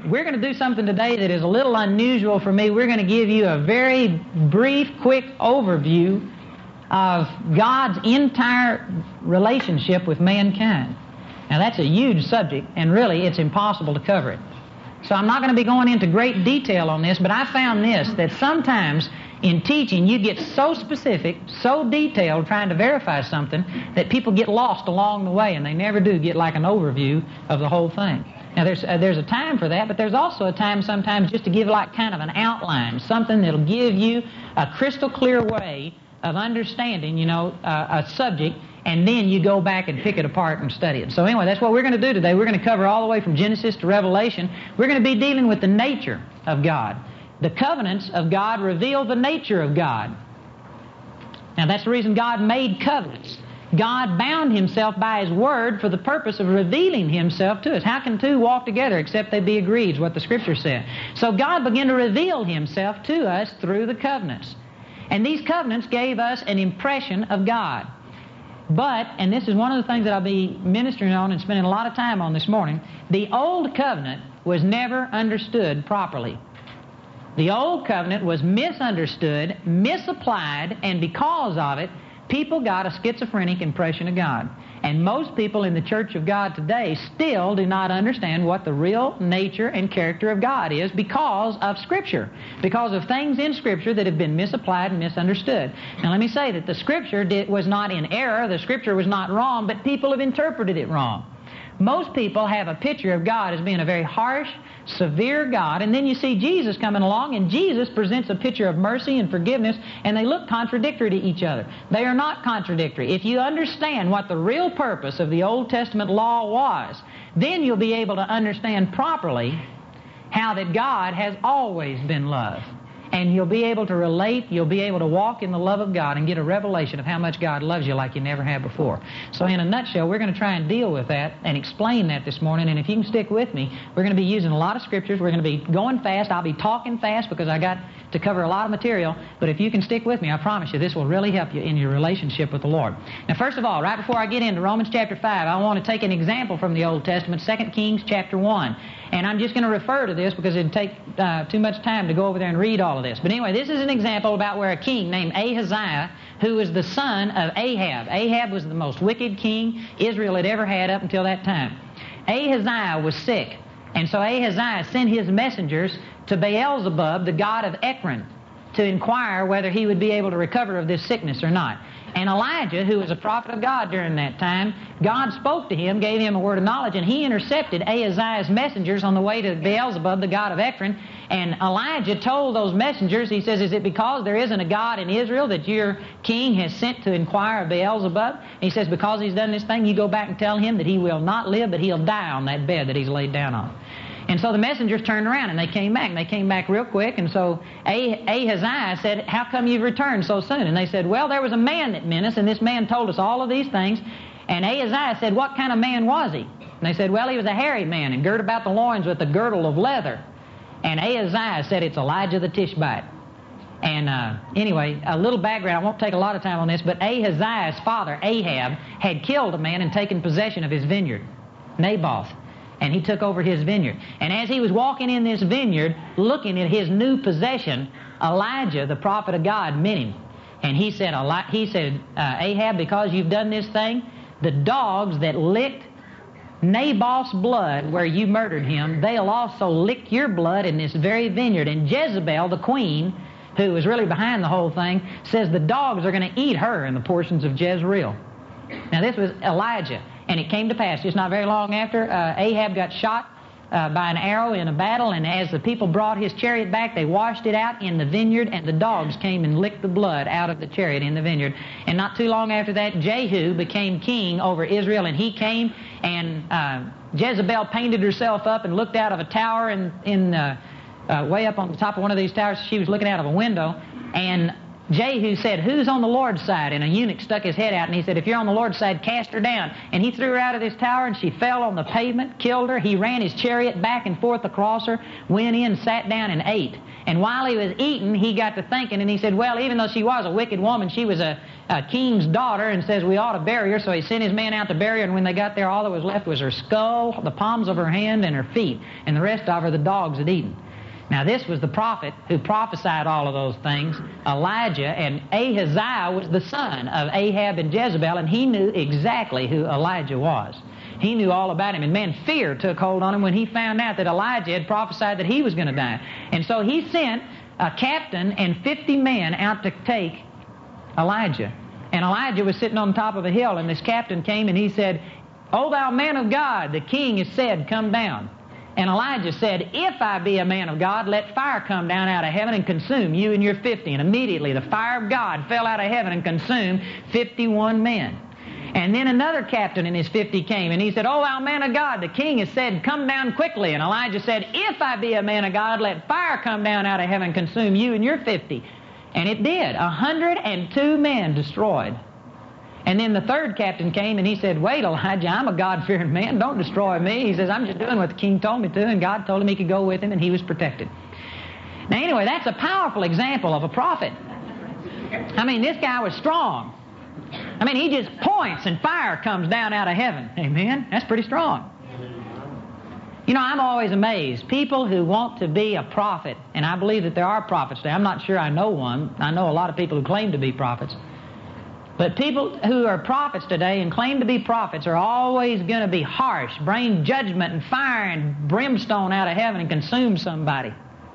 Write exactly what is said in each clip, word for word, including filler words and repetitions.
we're going to do something today that is a little unusual for me. We're going to give you a very brief, quick overview of God's entire relationship with mankind. Now, that's a huge subject, and really, it's impossible to cover it. So I'm not going to be going into great detail on this, but I found this, that sometimes in teaching, you get so specific, so detailed trying to verify something that people get lost along the way, and they never do get like an overview of the whole thing. Now, there's uh, there's a time for that, but there's also a time sometimes just to give like kind of an outline, something that'll give you a crystal clear way of understanding, you know, uh, a subject, and then you go back and pick it apart and study it. So anyway, that's what we're going to do today. We're going to cover all the way from Genesis to Revelation. We're going to be dealing with the nature of God. The covenants of God reveal the nature of God. Now, that's the reason God made covenants. God bound Himself by His Word for the purpose of revealing Himself to us. How can two walk together except they be agreed, is what the Scripture said. So God began to reveal Himself to us through the covenants. And these covenants gave us an impression of God. But, and this is one of the things that I'll be ministering on and spending a lot of time on this morning, the Old Covenant was never understood properly. The Old Covenant was misunderstood, misapplied, and because of it, people got a schizophrenic impression of God. And most people in the Church of God today still do not understand what the real nature and character of God is because of Scripture, because of things in Scripture that have been misapplied and misunderstood. Now let me say that the Scripture did, was not in error, the Scripture was not wrong, but people have interpreted it wrong. Most people have a picture of God as being a very harsh, severe God, and then you see Jesus coming along, and Jesus presents a picture of mercy and forgiveness, and they look contradictory to each other. They are not contradictory. If you understand what the real purpose of the Old Testament law was, then you'll be able to understand properly how that God has always been love. And you'll be able to relate, you'll be able to walk in the love of God and get a revelation of how much God loves you like you never have before. So in a nutshell, we're going to try and deal with that and explain that this morning. And if you can stick with me, we're going to be using a lot of scriptures. We're going to be going fast. I'll be talking fast because I got to cover a lot of material. But if you can stick with me, I promise you, this will really help you in your relationship with the Lord. Now, first of all, right before I get into Romans chapter five, I want to take an example from the Old Testament, Second Kings chapter one. And I'm just going to refer to this because it would take uh, too much time to go over there and read all of this. But anyway, this is an example about where a king named Ahaziah, who was the son of Ahab. Ahab was the most wicked king Israel had ever had up until that time. Ahaziah was sick. And so Ahaziah sent his messengers to Beelzebub, the god of Ekron, to inquire whether he would be able to recover of this sickness or not. And Elijah, who was a prophet of God during that time, God spoke to him, gave him a word of knowledge, and he intercepted Ahaziah's messengers on the way to Beelzebub, the god of Ekron. And Elijah told those messengers, he says, is it because there isn't a God in Israel that your king has sent to inquire of Beelzebub? And he says, because he's done this thing, you go back and tell him that he will not live, but he'll die on that bed that he's laid down on. And so the messengers turned around and they came back, and they came back real quick. And so Ahaziah said, how come you've returned so soon? And they said, well, there was a man that met us, and this man told us all of these things. And Ahaziah said, what kind of man was he? And they said, well, he was a hairy man and girt about the loins with a girdle of leather. And Ahaziah said, it's Elijah the Tishbite. And uh, anyway, a little background, I won't take a lot of time on this, but Ahaziah's father, Ahab, had killed a man and taken possession of his vineyard, Naboth. And he took over his vineyard. And as he was walking in this vineyard, looking at his new possession, Elijah, the prophet of God, met him. And he said, he said, uh, Ahab, because you've done this thing, the dogs that licked Naboth's blood where you murdered him, they'll also lick your blood in this very vineyard. And Jezebel, the queen, who was really behind the whole thing, says the dogs are going to eat her in the portions of Jezreel. Now this was Elijah. And it came to pass, just not very long after, uh, Ahab got shot uh, by an arrow in a battle, and as the people brought his chariot back, they washed it out in the vineyard, and the dogs came and licked the blood out of the chariot in the vineyard. And not too long after that, Jehu became king over Israel, and he came, and uh, Jezebel painted herself up and looked out of a tower in, in uh, uh, way up on the top of one of these towers. She was looking out of a window, and Jehu said, who's on the Lord's side? And a eunuch stuck his head out and he said, if you're on the Lord's side, cast her down. And he threw her out of this tower and she fell on the pavement, killed her. He ran his chariot back and forth across her, went in, sat down and ate. And while he was eating, he got to thinking and he said, well, even though she was a wicked woman, she was a, a king's daughter, and says we ought to bury her. So he sent his men out to bury her, and when they got there, all that was left was her skull, the palms of her hand, and her feet. And the rest of her the dogs had eaten. Now this was the prophet who prophesied all of those things, Elijah, and Ahaziah was the son of Ahab and Jezebel, and he knew exactly who Elijah was. He knew all about him, and man, fear took hold on him when he found out that Elijah had prophesied that he was going to die. And so he sent a captain and fifty men out to take Elijah. And Elijah was sitting on top of a hill, and this captain came and he said, O thou man of God, the king has said, come down. And Elijah said, if I be a man of God, let fire come down out of heaven and consume you and your fifty. And immediately the fire of God fell out of heaven and consumed fifty-one men. And then another captain and his fifty came, and he said, O thou man of God, the king has said, come down quickly. And Elijah said, if I be a man of God, let fire come down out of heaven and consume you and your fifty. And it did. A hundred and two men destroyed. And then the third captain came and he said, wait, Elijah, I'm a God-fearing man. Don't destroy me. He says, I'm just doing what the king told me to, and God told him he could go with him, and he was protected. Now anyway, that's a powerful example of a prophet. I mean, this guy was strong. I mean, he just points and fire comes down out of heaven. Amen? That's pretty strong. You know, I'm always amazed. People who want to be a prophet, and I believe that there are prophets today. I'm not sure I know one. I know a lot of people who claim to be prophets. But people who are prophets today and claim to be prophets are always going to be harsh, bring judgment and fire and brimstone out of heaven and consume somebody.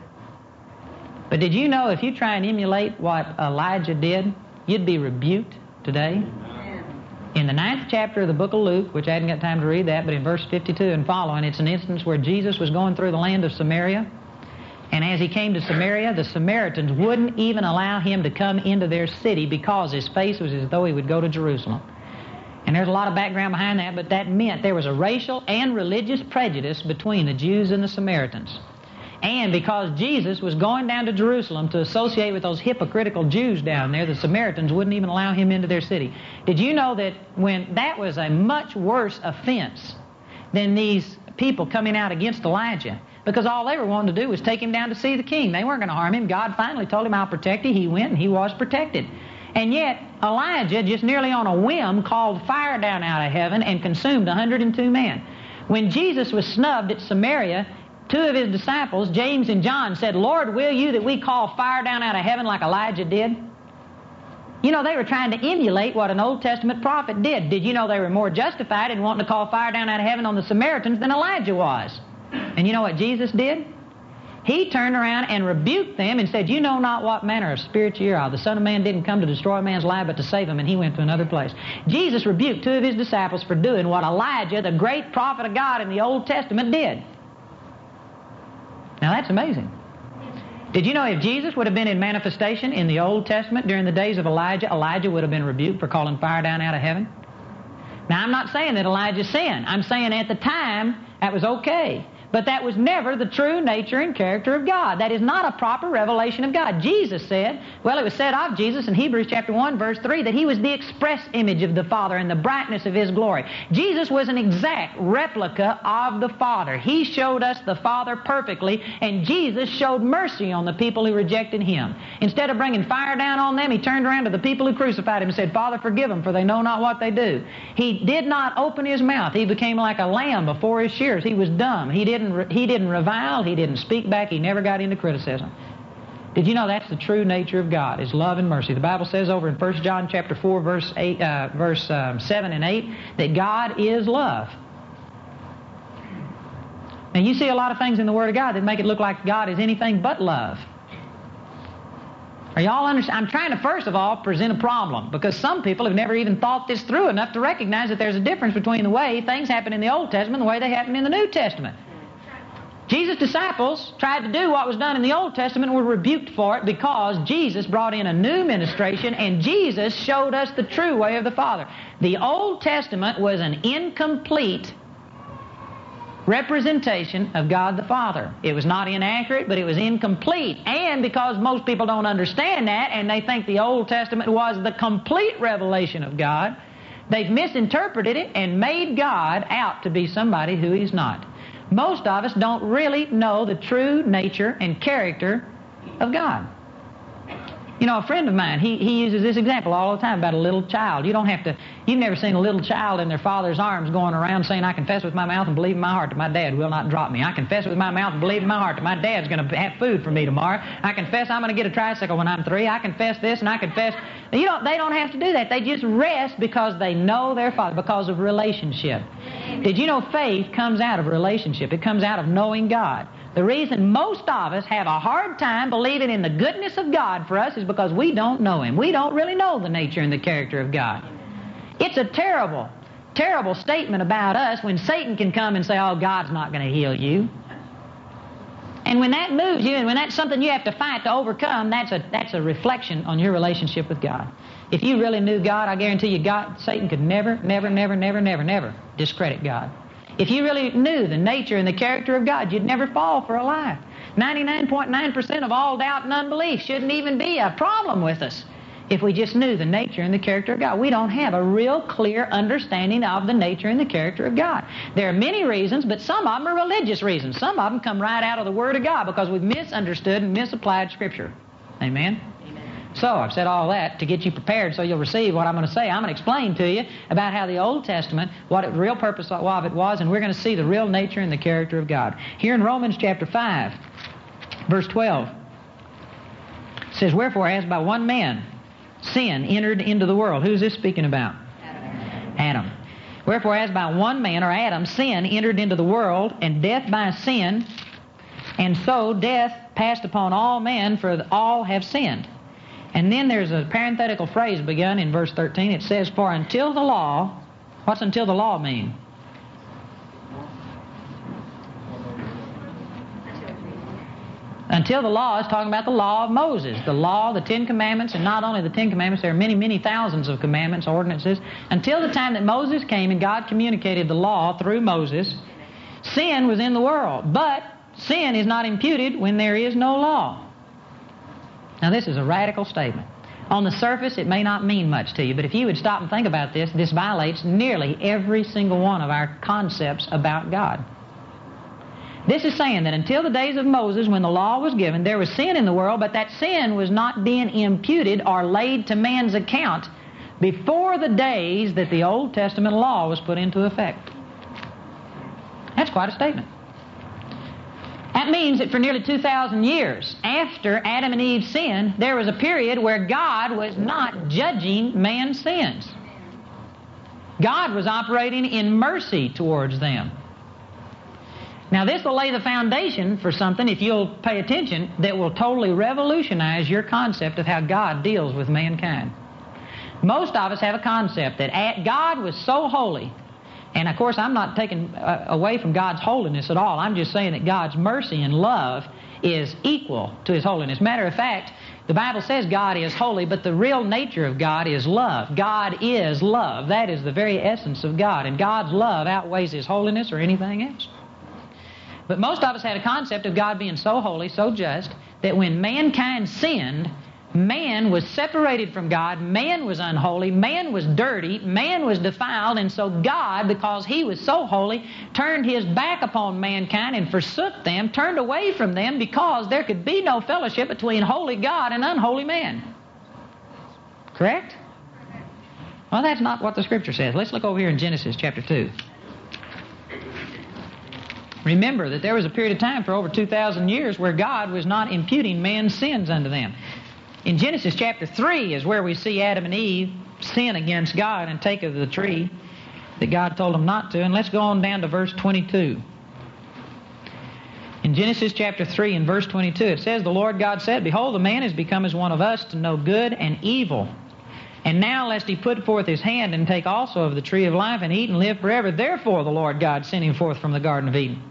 But did you know if you try and emulate what Elijah did, you'd be rebuked today? In the ninth chapter of the book of Luke, which I hadn't got time to read that, but in verse fifty-two and following, it's an instance where Jesus was going through the land of Samaria. And as he came to Samaria, the Samaritans wouldn't even allow him to come into their city because his face was as though he would go to Jerusalem. And there's a lot of background behind that, but that meant there was a racial and religious prejudice between the Jews and the Samaritans. And because Jesus was going down to Jerusalem to associate with those hypocritical Jews down there, the Samaritans wouldn't even allow him into their city. Did you know that when that was a much worse offense than these people coming out against Elijah? Because all they were wanting to do was take him down to see the king. They weren't going to harm him. God finally told him, I'll protect you. He went and he was protected. And yet Elijah, just nearly on a whim, called fire down out of heaven and consumed one hundred and two men. When Jesus was snubbed at Samaria, two of his disciples, James and John, said, Lord, will you that we call fire down out of heaven like Elijah did? You know, they were trying to emulate what an Old Testament prophet did. Did you know they were more justified in wanting to call fire down out of heaven on the Samaritans than Elijah was? And you know what Jesus did? He turned around and rebuked them and said, you know not what manner of spirit you are. The Son of Man didn't come to destroy a man's life but to save him, and he went to another place. Jesus rebuked two of his disciples for doing what Elijah, the great prophet of God in the Old Testament, did. Now that's amazing. Did you know if Jesus would have been in manifestation in the Old Testament during the days of Elijah, Elijah would have been rebuked for calling fire down out of heaven? Now I'm not saying that Elijah sinned. I'm saying at the time that was okay. But that was never the true nature and character of God. That is not a proper revelation of God. Jesus said, well, it was said of Jesus in Hebrews chapter one, verse three, that he was the express image of the Father and the brightness of his glory. Jesus was an exact replica of the Father. He showed us the Father perfectly, and Jesus showed mercy on the people who rejected him. Instead of bringing fire down on them, he turned around to the people who crucified him and said, Father, forgive them, for they know not what they do. He did not open his mouth. He became like a lamb before his shears. He was dumb. He didn't He didn't revile. He didn't speak back. He never got into criticism. Did you know that's the true nature of God, is love and mercy? The Bible says over in First John chapter four, verse eight, uh, verse um, seven and eight, that God is love. Now you see a lot of things in the Word of God that make it look like God is anything but love. Are y'all understand? I'm trying to first of all present a problem, because some people have never even thought this through enough to recognize that there's a difference between the way things happen in the Old Testament and the way they happen in the New Testament. Jesus' disciples tried to do what was done in the Old Testament and were rebuked for it because Jesus brought in a new ministration and Jesus showed us the true way of the Father. The Old Testament was an incomplete representation of God the Father. It was not inaccurate, but it was incomplete. And because most people don't understand that, and they think the Old Testament was the complete revelation of God, they've misinterpreted it and made God out to be somebody who He's not. Most of us don't really know the true nature and character of God. You know, a friend of mine, he, he uses this example all the time about a little child. You don't have to, you've never seen a little child in their father's arms going around saying, I confess with my mouth and believe in my heart that my dad will not drop me. I confess with my mouth and believe in my heart that my dad's going to have food for me tomorrow. I confess I'm going to get a tricycle when I'm three. I confess this and I confess. You don't, they don't have to do that. They just rest because they know their Father, because of relationship. Did you know faith comes out of relationship? It comes out of knowing God. The reason most of us have a hard time believing in the goodness of God for us is because we don't know Him. We don't really know the nature and the character of God. It's a terrible, terrible statement about us when Satan can come and say, oh, God's not going to heal you. And when that moves you, and when that's something you have to fight to overcome, that's a, that's a reflection on your relationship with God. If you really knew God, I guarantee you, God, Satan could never, never, never, never, never, never discredit God. If you really knew the nature and the character of God, you'd never fall for a lie. ninety-nine point nine percent of all doubt and unbelief shouldn't even be a problem with us if we just knew the nature and the character of God. We don't have a real clear understanding of the nature and the character of God. There are many reasons, but some of them are religious reasons. Some of them come right out of the Word of God because we've misunderstood and misapplied Scripture. Amen? So, I've said all that to get you prepared so you'll receive what I'm going to say. I'm going to explain to you about how the Old Testament, what the real purpose of it was, and we're going to see the real nature and the character of God. Here in Romans chapter five, verse twelve, it says, wherefore, as by one man sin entered into the world. Who's this speaking about? Adam. Adam. Wherefore, as by one man, or Adam, sin entered into the world, and death by sin, and so death passed upon all men, for all have sinned. And then there's a parenthetical phrase begun in verse thirteen. It says, for until the law, what's until the law mean? Until the law is talking about the law of Moses, the law, the Ten Commandments, and not only the Ten Commandments, there are many, many thousands of commandments, ordinances. Until the time that Moses came and God communicated the law through Moses, sin was in the world. But sin is not imputed when there is no law. Now, this is a radical statement. On the surface, it may not mean much to you, but if you would stop and think about this, this violates nearly every single one of our concepts about God. This is saying that until the days of Moses, when the law was given, there was sin in the world, but that sin was not being imputed or laid to man's account before the days that the Old Testament law was put into effect. That's quite a statement. That means that for nearly two thousand years after Adam and Eve sinned, there was a period where God was not judging man's sins. God was operating in mercy towards them. Now, this will lay the foundation for something, if you'll pay attention, that will totally revolutionize your concept of how God deals with mankind. Most of us have a concept that God was so holy. And, of course, I'm not taking uh, away from God's holiness at all. I'm just saying that God's mercy and love is equal to His holiness. Matter of fact, the Bible says God is holy, but the real nature of God is love. God is love. That is the very essence of God. And God's love outweighs His holiness or anything else. But most of us had a concept of God being so holy, so just, that when mankind sinned, man was separated from God, man was unholy, man was dirty, man was defiled, and so God, because He was so holy, turned His back upon mankind and forsook them, turned away from them, because there could be no fellowship between holy God and unholy man. Correct? Well, that's not what the Scripture says. Let's look over here in Genesis chapter two. Remember that there was a period of time for over two thousand years where God was not imputing man's sins unto them. In Genesis chapter three is where we see Adam and Eve sin against God and take of the tree that God told them not to. And let's go on down to verse twenty-two. In Genesis chapter three and verse twenty-two, it says, the Lord God said, behold, the man is become as one of us to know good and evil. And now lest he put forth his hand and take also of the tree of life and eat and live forever. Therefore the Lord God sent him forth from the Garden of Eden.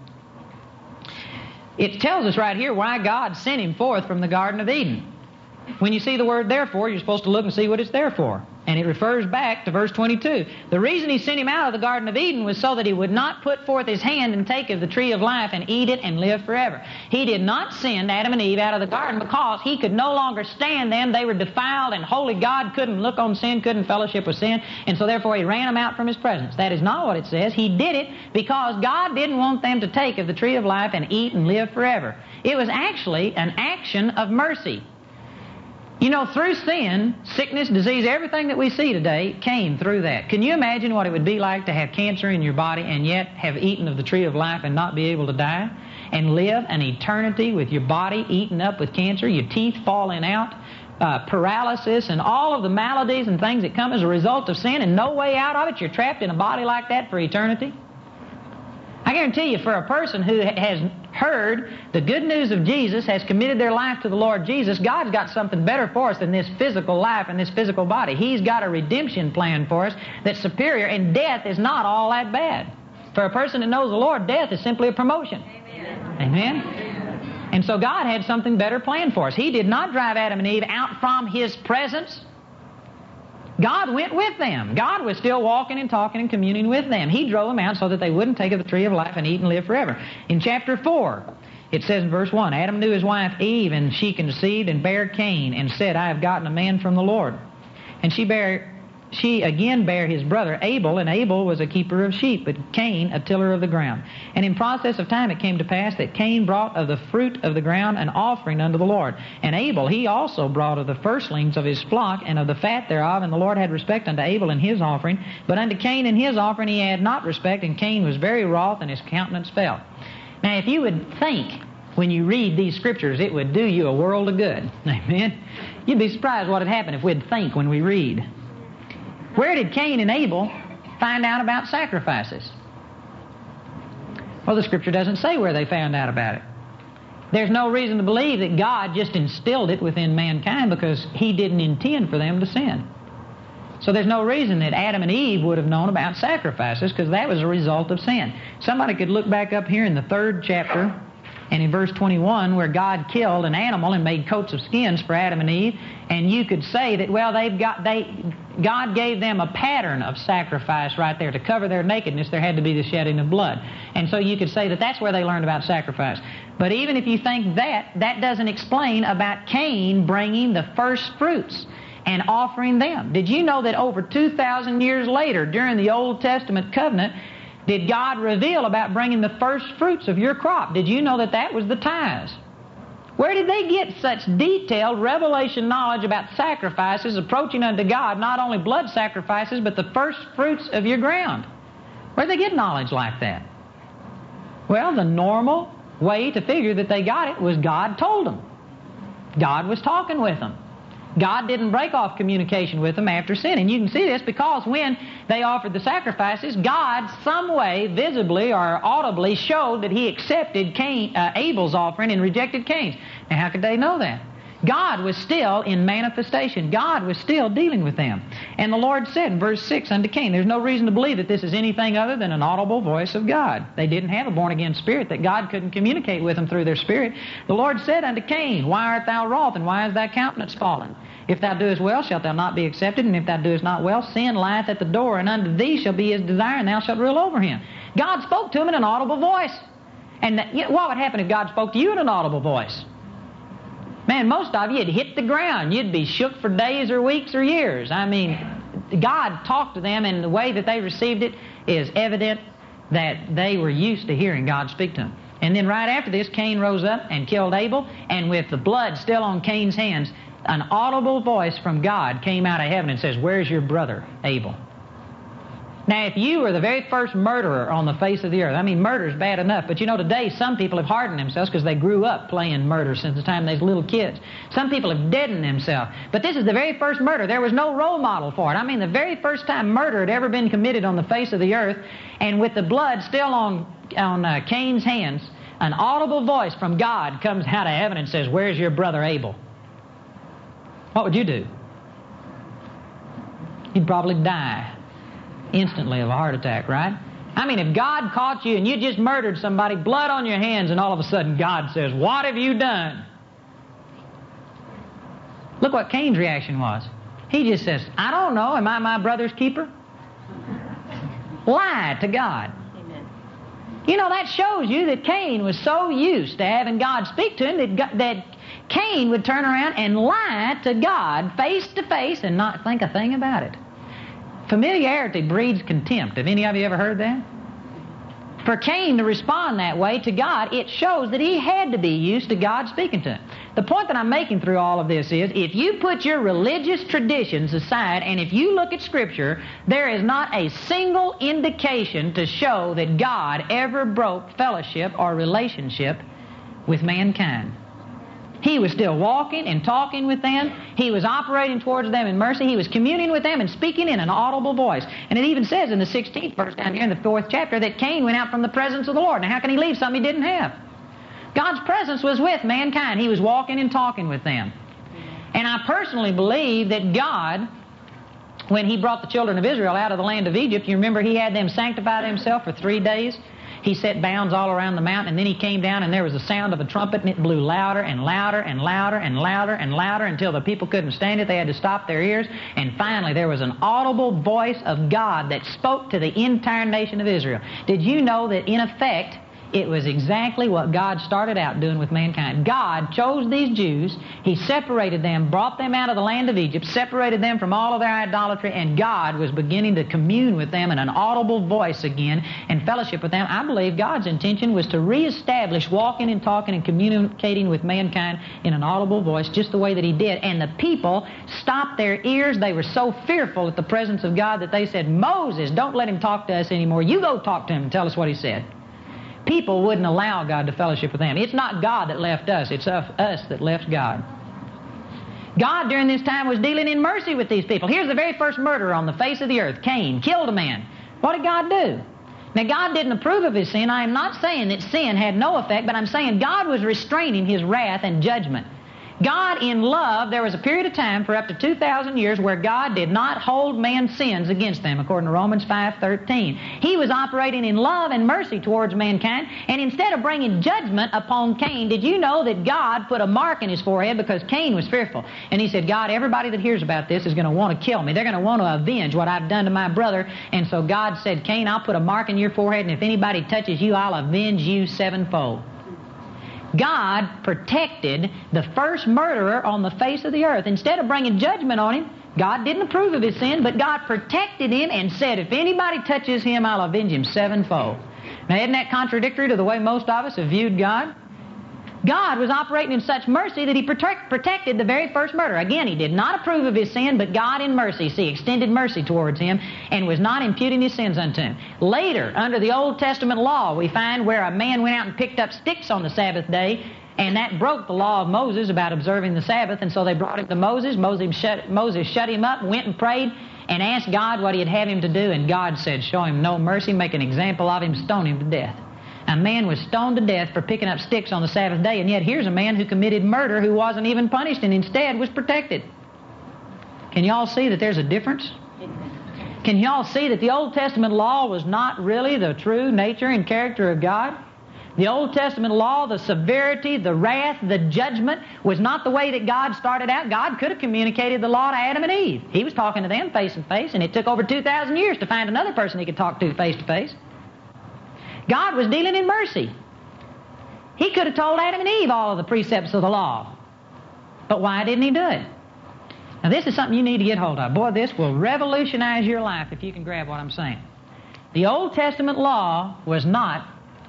It tells us right here why God sent him forth from the Garden of Eden. When you see the word therefore, you're supposed to look and see what it's there for. And it refers back to verse twenty-two. The reason he sent him out of the Garden of Eden was so that he would not put forth his hand and take of the tree of life and eat it and live forever. He did not send Adam and Eve out of the garden because he could no longer stand them. They were defiled, and holy God couldn't look on sin, couldn't fellowship with sin, and so therefore he ran them out from his presence. That is not what it says. He did it because God didn't want them to take of the tree of life and eat and live forever. It was actually an action of mercy. You know, through sin, sickness, disease, everything that we see today came through that. Can you imagine what it would be like to have cancer in your body and yet have eaten of the tree of life and not be able to die? And live an eternity with your body eaten up with cancer, your teeth falling out, uh, paralysis, and all of the maladies and things that come as a result of sin, and no way out of it? You're trapped in a body like that for eternity? I guarantee you, for a person who has heard the good news of Jesus, has committed their life to the Lord Jesus, God's got something better for us than this physical life and this physical body. He's got a redemption plan for us that's superior, and death is not all that bad. For a person that knows the Lord, death is simply a promotion. Amen. Amen? And so God had something better planned for us. He did not drive Adam and Eve out from His presence. God went with them. God was still walking and talking and communing with them. He drove them out so that they wouldn't take of the tree of life and eat and live forever. In chapter four, it says in verse one, Adam knew his wife Eve, and she conceived and bare Cain, and said, I have gotten a man from the Lord. And she bare, she again bare his brother Abel, and Abel was a keeper of sheep, but Cain a tiller of the ground. And in process of time it came to pass that Cain brought of the fruit of the ground an offering unto the Lord. And Abel he also brought of the firstlings of his flock and of the fat thereof, and the Lord had respect unto Abel and his offering, but unto Cain and his offering he had not respect, and Cain was very wroth, and his countenance fell. Now if you would think when you read these scriptures, it would do you a world of good. Amen? You'd be surprised what would happen if we'd think when we read. Where did Cain and Abel find out about sacrifices? Well, the Scripture doesn't say where they found out about it. There's no reason to believe that God just instilled it within mankind, because He didn't intend for them to sin. So there's no reason that Adam and Eve would have known about sacrifices, because that was a result of sin. Somebody could look back up here in the third chapter and in verse twenty-one, where God killed an animal and made coats of skins for Adam and Eve, and you could say that, well, they've got they God gave them a pattern of sacrifice right there. To cover their nakedness, there had to be the shedding of blood. And so you could say that that's where they learned about sacrifice. But even if you think that, that doesn't explain about Cain bringing the first fruits and offering them. Did you know that over two thousand years later, during the Old Testament covenant, did God reveal about bringing the first fruits of your crop? Did you know that that was the tithes? Where did they get such detailed revelation knowledge about sacrifices approaching unto God, not only blood sacrifices, but the first fruits of your ground? Where did they get knowledge like that? Well, the normal way to figure that they got it was God told them. God was talking with them. God didn't break off communication with them after sin. And you can see this because when they offered the sacrifices, God some way, visibly or audibly, showed that He accepted Cain, uh, Abel's offering and rejected Cain's. Now, how could they know that? God was still in manifestation. God was still dealing with them. And the Lord said in verse six unto Cain, there's no reason to believe that this is anything other than an audible voice of God. They didn't have a born-again spirit, that God couldn't communicate with them through their spirit. The Lord said unto Cain, why art thou wroth, and why is thy countenance fallen? If thou doest well, shalt thou not be accepted, and if thou doest not well, sin lieth at the door, and unto thee shall be his desire, and thou shalt rule over him. God spoke to him in an audible voice. And that, you know, what would happen if God spoke to you in an audible voice? Man, most of you would hit the ground. You'd be shook for days or weeks or years. I mean, God talked to them, and the way that they received it is evident that they were used to hearing God speak to them. And then right after this, Cain rose up and killed Abel, and with the blood still on Cain's hands, an audible voice from God came out of heaven and says, where's your brother, Abel? Now, if you were the very first murderer on the face of the earth, I mean, murder's bad enough, but you know, today some people have hardened themselves because they grew up playing murder since the time they was little kids. Some people have deadened themselves. But this is the very first murder. There was no role model for it. I mean, the very first time murder had ever been committed on the face of the earth, and with the blood still on, on uh, Cain's hands, an audible voice from God comes out of heaven and says, where's your brother Abel? What would you do? You'd probably die instantly of a heart attack, right? I mean, if God caught you and you just murdered somebody, blood on your hands, and all of a sudden God says, what have you done? Look what Cain's reaction was. He just says, I don't know. Am I my brother's keeper? Lie to God. Amen. You know, that shows you that Cain was so used to having God speak to him that, God, that Cain would turn around and lie to God face to face and not think a thing about it. Familiarity breeds contempt. Have any of you ever heard that? For Cain to respond that way to God, it shows that he had to be used to God speaking to him. The point that I'm making through all of this is, if you put your religious traditions aside and if you look at Scripture, there is not a single indication to show that God ever broke fellowship or relationship with mankind. He was still walking and talking with them. He was operating towards them in mercy. He was communing with them and speaking in an audible voice. And it even says in the sixteenth verse down here in the fourth chapter that Cain went out from the presence of the Lord. Now, how can he leave something he didn't have? God's presence was with mankind. He was walking and talking with them. And I personally believe that God, when He brought the children of Israel out of the land of Egypt, you remember He had them sanctify themselves for three days? He set bounds all around the mountain, and then He came down, and there was the sound of a trumpet, and it blew louder and louder and louder and louder and louder until the people couldn't stand it. They had to stop their ears, and finally there was an audible voice of God that spoke to the entire nation of Israel. Did you know that, in effect, it was exactly what God started out doing with mankind? God chose these Jews. He separated them, brought them out of the land of Egypt, separated them from all of their idolatry, and God was beginning to commune with them in an audible voice again and fellowship with them. I believe God's intention was to reestablish walking and talking and communicating with mankind in an audible voice just the way that He did. And the people stopped their ears. They were so fearful at the presence of God that they said, Moses, don't let Him talk to us anymore. You go talk to Him and tell us what He said. People wouldn't allow God to fellowship with them. It's not God that left us. It's us that left God. God, during this time, was dealing in mercy with these people. Here's the very first murderer on the face of the earth, Cain, killed a man. What did God do? Now, God didn't approve of his sin. I am not saying that sin had no effect, but I'm saying God was restraining His wrath and judgment. God, in love, there was a period of time for up to two thousand years where God did not hold man's sins against them, according to Romans five thirteen. He was operating in love and mercy towards mankind, and instead of bringing judgment upon Cain, did you know that God put a mark in his forehead because Cain was fearful? And he said, God, everybody that hears about this is going to want to kill me. They're going to want to avenge what I've done to my brother. And so God said, Cain, I'll put a mark in your forehead, and if anybody touches you, I'll avenge you sevenfold. God protected the first murderer on the face of the earth. Instead of bringing judgment on him, God didn't approve of his sin, but God protected him and said, if anybody touches him, I'll avenge him sevenfold. Now, isn't that contradictory to the way most of us have viewed God? God was operating in such mercy that He protect, protected the very first murderer. Again, He did not approve of his sin, but God in mercy, see, extended mercy towards him and was not imputing his sins unto him. Later, under the Old Testament law, we find where a man went out and picked up sticks on the Sabbath day, and that broke the law of Moses about observing the Sabbath, and so they brought him to Moses. Moses shut, Moses shut him up, went and prayed, and asked God what He'd have him to do, and God said, show him no mercy, make an example of him, stone him to death. A man was stoned to death for picking up sticks on the Sabbath day, and yet here's a man who committed murder who wasn't even punished and instead was protected. Can you all see that there's a difference? Can you all see that the Old Testament law was not really the true nature and character of God? The Old Testament law, the severity, the wrath, the judgment was not the way that God started out. God could have communicated the law to Adam and Eve. He was talking to them face to face, and it took over two thousand years to find another person He could talk to face to face. God was dealing in mercy. He could have told Adam and Eve all of the precepts of the law. But why didn't He do it? Now, this is something you need to get hold of. Boy, this will revolutionize your life if you can grab what I'm saying. The Old Testament law was not,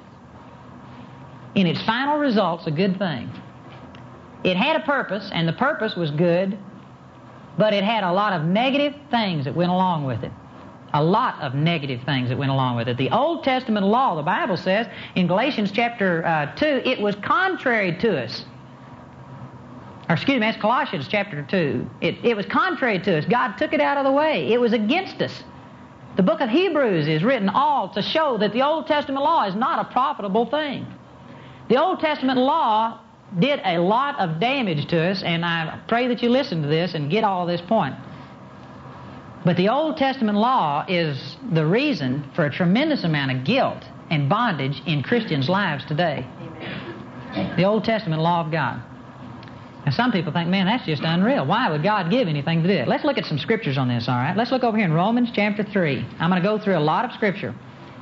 in its final results, a good thing. It had a purpose, and the purpose was good, but it had a lot of negative things that went along with it. A lot of negative things that went along with it. The Old Testament law, the Bible says in Galatians chapter uh, two, it was contrary to us. Or excuse me, that's Colossians chapter two. It, it was contrary to us. God took it out of the way. It was against us. The book of Hebrews is written all to show that the Old Testament law is not a profitable thing. The Old Testament law did a lot of damage to us, and I pray that you listen to this and get all this point. But the Old Testament law is the reason for a tremendous amount of guilt and bondage in Christians' lives today. Amen. The Old Testament law of God. Now, some people think, man, that's just unreal. Why would God give anything to do it? Let's look at some scriptures on this, all right? Let's look over here in Romans chapter three. I'm going to go through a lot of scripture.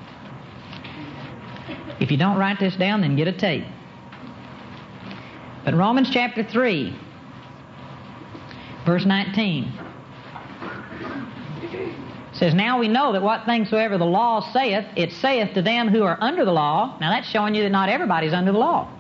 If you don't write this down, then get a tape. But Romans chapter three, verse nineteen, says, now we know that what things soever the law saith, it saith to them who are under the law. Now that's showing you that not everybody's under the law.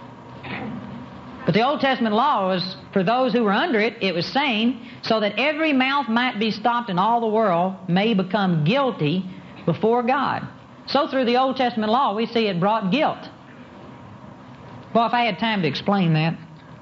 But the Old Testament law was for those who were under it. It was saying, so that every mouth might be stopped and all the world may become guilty before God. So through the Old Testament law, we see it brought guilt. Well, if I had time to explain that,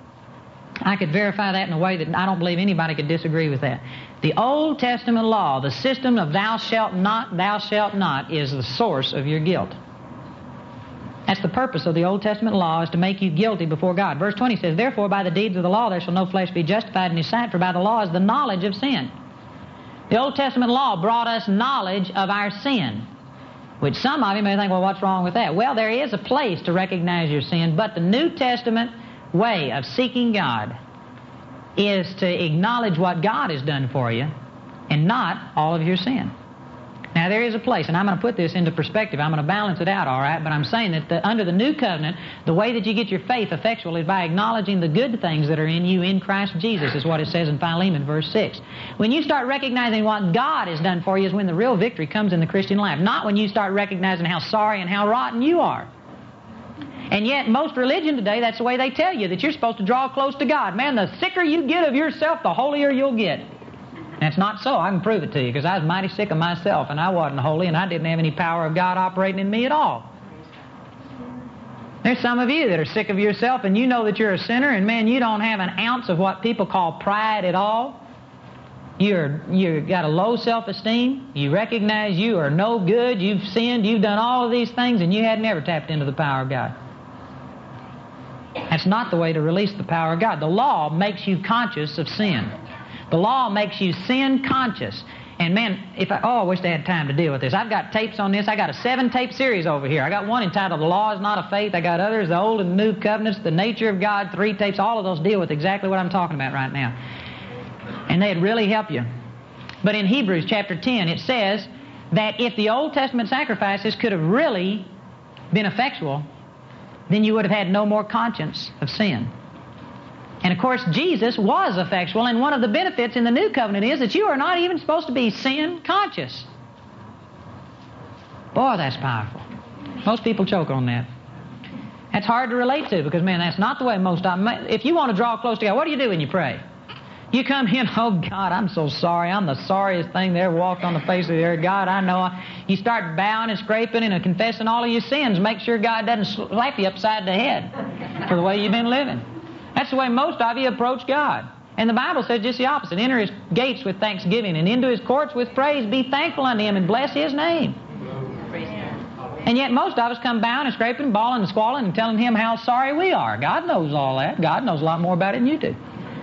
I could verify that in a way that I don't believe anybody could disagree with that. The Old Testament law, the system of thou shalt not, thou shalt not, is the source of your guilt. That's the purpose of the Old Testament law, is to make you guilty before God. Verse twenty says, therefore by the deeds of the law there shall no flesh be justified in his sight, for by the law is the knowledge of sin. The Old Testament law brought us knowledge of our sin, which some of you may think, well, what's wrong with that? Well, there is a place to recognize your sin, but the New Testament way of seeking God is to acknowledge what God has done for you and not all of your sin. Now, there is a place, and I'm going to put this into perspective. I'm going to balance it out, all right? But I'm saying that the, under the New Covenant, the way that you get your faith effectual is by acknowledging the good things that are in you in Christ Jesus, is what it says in Philemon, verse six. When you start recognizing what God has done for you is when the real victory comes in the Christian life, not when you start recognizing how sorry and how rotten you are. And yet, most religion today, that's the way they tell you, that you're supposed to draw close to God. Man, the sicker you get of yourself, the holier you'll get. And it's not so. I can prove it to you, because I was mighty sick of myself, and I wasn't holy, and I didn't have any power of God operating in me at all. There's some of you that are sick of yourself, and you know that you're a sinner, and man, you don't have an ounce of what people call pride at all. You're, you've got a low self-esteem. You recognize you are no good. You've sinned. You've done all of these things, and you had never tapped into the power of God. That's not the way to release the power of God. The law makes you conscious of sin. The law makes you sin conscious. And man, if I, oh, I wish they had time to deal with this. I've got tapes on this. I got a seven-tape series over here. I got one entitled The Law is Not of Faith. I got others, the Old and New Covenants, The Nature of God, three tapes. All of those deal with exactly what I'm talking about right now. And they'd really help you. But in Hebrews chapter ten, it says that if the Old Testament sacrifices could have really been effectual, then you would have had no more conscience of sin. And of course, Jesus was effectual, and one of the benefits in the New Covenant is that you are not even supposed to be sin conscious. Boy, that's powerful. Most people choke on that. That's hard to relate to, because man, that's not the way most of them. If you want to draw close to God, what do you do when you pray? You come in, oh God, I'm so sorry. I'm the sorriest thing that ever walked on the face of the earth. God, I know. You start bowing and scraping and confessing all of your sins. Make sure God doesn't slap you upside the head for the way you've been living. That's the way most of you approach God. And the Bible says just the opposite. Enter His gates with thanksgiving and into His courts with praise. Be thankful unto Him and bless His name. And yet most of us come bowing and scraping, bawling and squalling and telling Him how sorry we are. God knows all that. God knows a lot more about it than you do.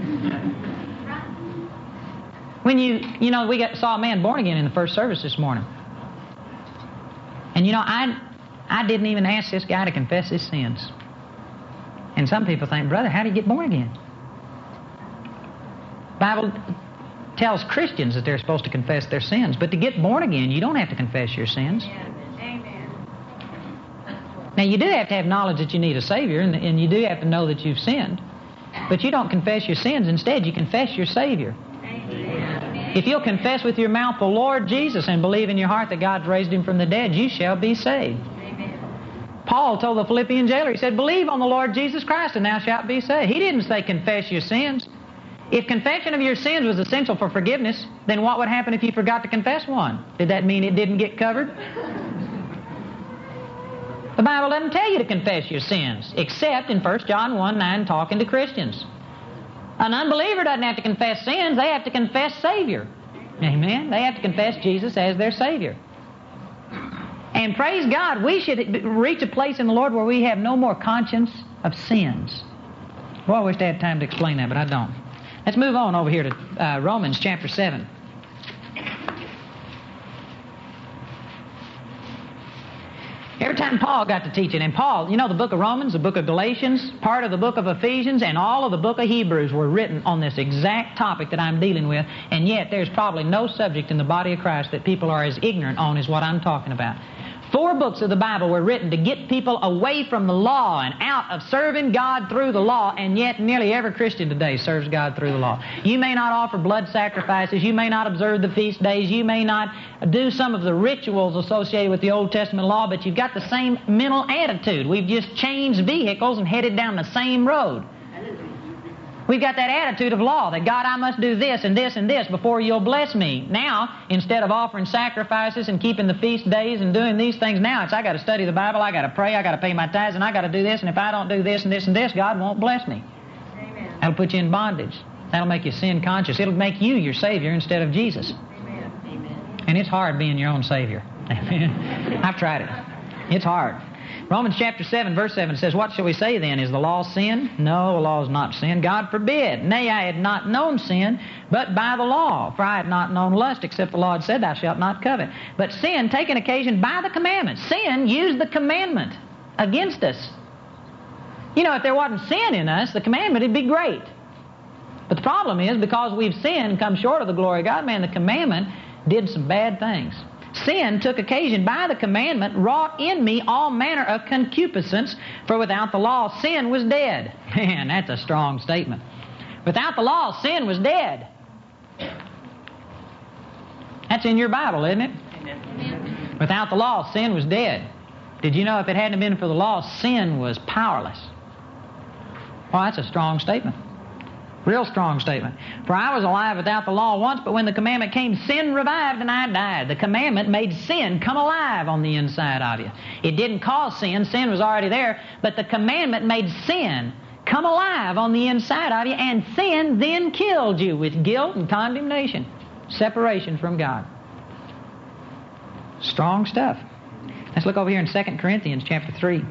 When you, you know, we got, saw a man born again in the first service this morning. And you know, I, I didn't even ask this guy to confess his sins. And some people think, brother, how do you get born again? The Bible tells Christians that they're supposed to confess their sins. But to get born again, you don't have to confess your sins. Amen. Now, you do have to have knowledge that you need a Savior, and, and you do have to know that you've sinned. But you don't confess your sins. Instead, you confess your Savior. Amen. If you'll confess with your mouth the Lord Jesus and believe in your heart that God raised Him from the dead, you shall be saved. Paul told the Philippian jailer, he said, believe on the Lord Jesus Christ and thou shalt be saved. He didn't say confess your sins. If confession of your sins was essential for forgiveness, then what would happen if you forgot to confess one? Did that mean it didn't get covered? The Bible doesn't tell you to confess your sins, except in First John one nine talking to Christians. An unbeliever doesn't have to confess sins, they have to confess Savior. Amen? They have to confess Jesus as their Savior. And praise God, we should reach a place in the Lord where we have no more conscience of sins. Well, I wish I had time to explain that, but I don't. Let's move on over here to uh, Romans chapter seven. Every time Paul got to teaching. And Paul, you know, the book of Romans, the book of Galatians, part of the book of Ephesians, and all of the book of Hebrews were written on this exact topic that I'm dealing with. And yet there's probably no subject in the body of Christ that people are as ignorant on as what I'm talking about. Four books of the Bible were written to get people away from the law and out of serving God through the law, and yet nearly every Christian today serves God through the law. You may not offer blood sacrifices, you may not observe the feast days, you may not do some of the rituals associated with the Old Testament law, but you've got the same mental attitude. We've just changed vehicles and headed down the same road. We've got that attitude of law, that God, I must do this and this and this before you'll bless me. Now, instead of offering sacrifices and keeping the feast days and doing these things, now it's I got to study the Bible, I got to pray, I got to pay my tithes, and I got to do this, and if I don't do this and this and this, God won't bless me. Amen. That'll put you in bondage. That'll make you sin conscious. It'll make you your Savior instead of Jesus. Amen. Amen. And it's hard being your own Savior. I've tried it. It's hard. Romans chapter seven, verse seven says, what shall we say then? Is the law sin? No, the law is not sin. God forbid. Nay, I had not known sin, but by the law. For I had not known lust, except the law had said, thou shalt not covet. But sin, taken occasion by the commandment. Sin used the commandment against us. You know, if there wasn't sin in us, the commandment would be great. But the problem is, because we've sinned and come short of the glory of God, man, the commandment did some bad things. Sin took occasion by the commandment, wrought in me all manner of concupiscence, for without the law sin was dead. Man, that's a strong statement. Without the law, sin was dead. That's in your Bible, isn't it? Amen. Without the law, sin was dead. Did you know if it hadn't been for the law, sin was powerless? Well, that's a strong statement. Real strong statement. For I was alive without the law once, but when the commandment came, sin revived and I died. The commandment made sin come alive on the inside of you. It didn't cause sin. Sin was already there. But the commandment made sin come alive on the inside of you, and sin then killed you with guilt and condemnation. Separation from God. Strong stuff. Let's look over here in Second Corinthians chapter three.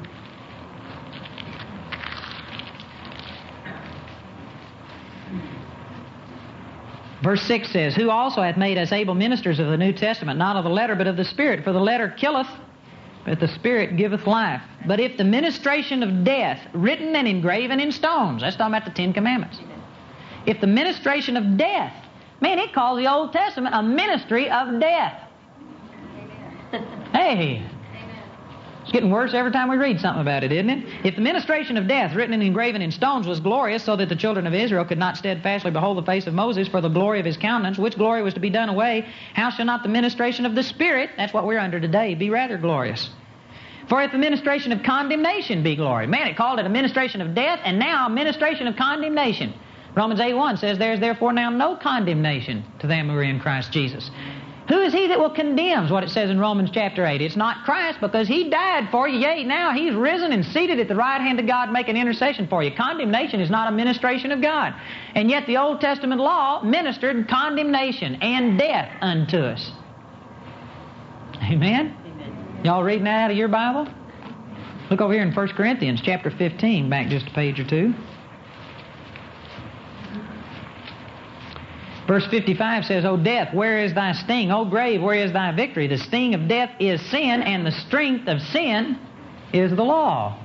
Verse six says, who also hath made us able ministers of the New Testament, not of the letter, but of the Spirit. For the letter killeth, but the Spirit giveth life. But if the ministration of death, written and engraven in stones, that's talking about the Ten Commandments. If the ministration of death, man, it calls the Old Testament a ministry of death. Hey, it's getting worse every time we read something about it, isn't it? If the ministration of death, written and engraven in stones, was glorious, so that the children of Israel could not steadfastly behold the face of Moses for the glory of his countenance, which glory was to be done away, how shall not the ministration of the Spirit, that's what we're under today, be rather glorious? For if the ministration of condemnation be glory, man, it called it a ministration of death, and now a ministration of condemnation. Romans eight one says, there is therefore now no condemnation to them who are in Christ Jesus. Who is he that will condemn, is what it says in Romans chapter eight. It's not Christ, because he died for you. Yea, now he's risen and seated at the right hand of God, making intercession for you. Condemnation is not a ministration of God. And yet the Old Testament law ministered condemnation and death unto us. Amen? Amen. Y'all reading that out of your Bible? Look over here in First Corinthians chapter fifteen, back just a page or two. Verse fifty-five says, O death, where is thy sting? O grave, where is thy victory? The sting of death is sin, and the strength of sin is the law.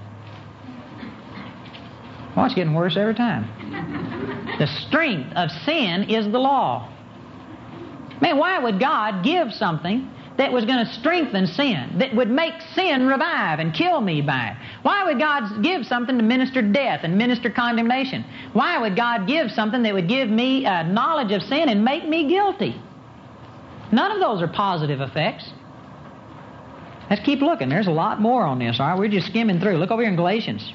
Well, it's getting worse every time. The strength of sin is the law. Man, why would God give something that was going to strengthen sin, that would make sin revive and kill me by it? Why would God give something to minister death and minister condemnation? Why would God give something that would give me uh, knowledge of sin and make me guilty? None of those are positive effects. Let's keep looking. There's a lot more on this, all right? We're just skimming through. Look over here in Galatians.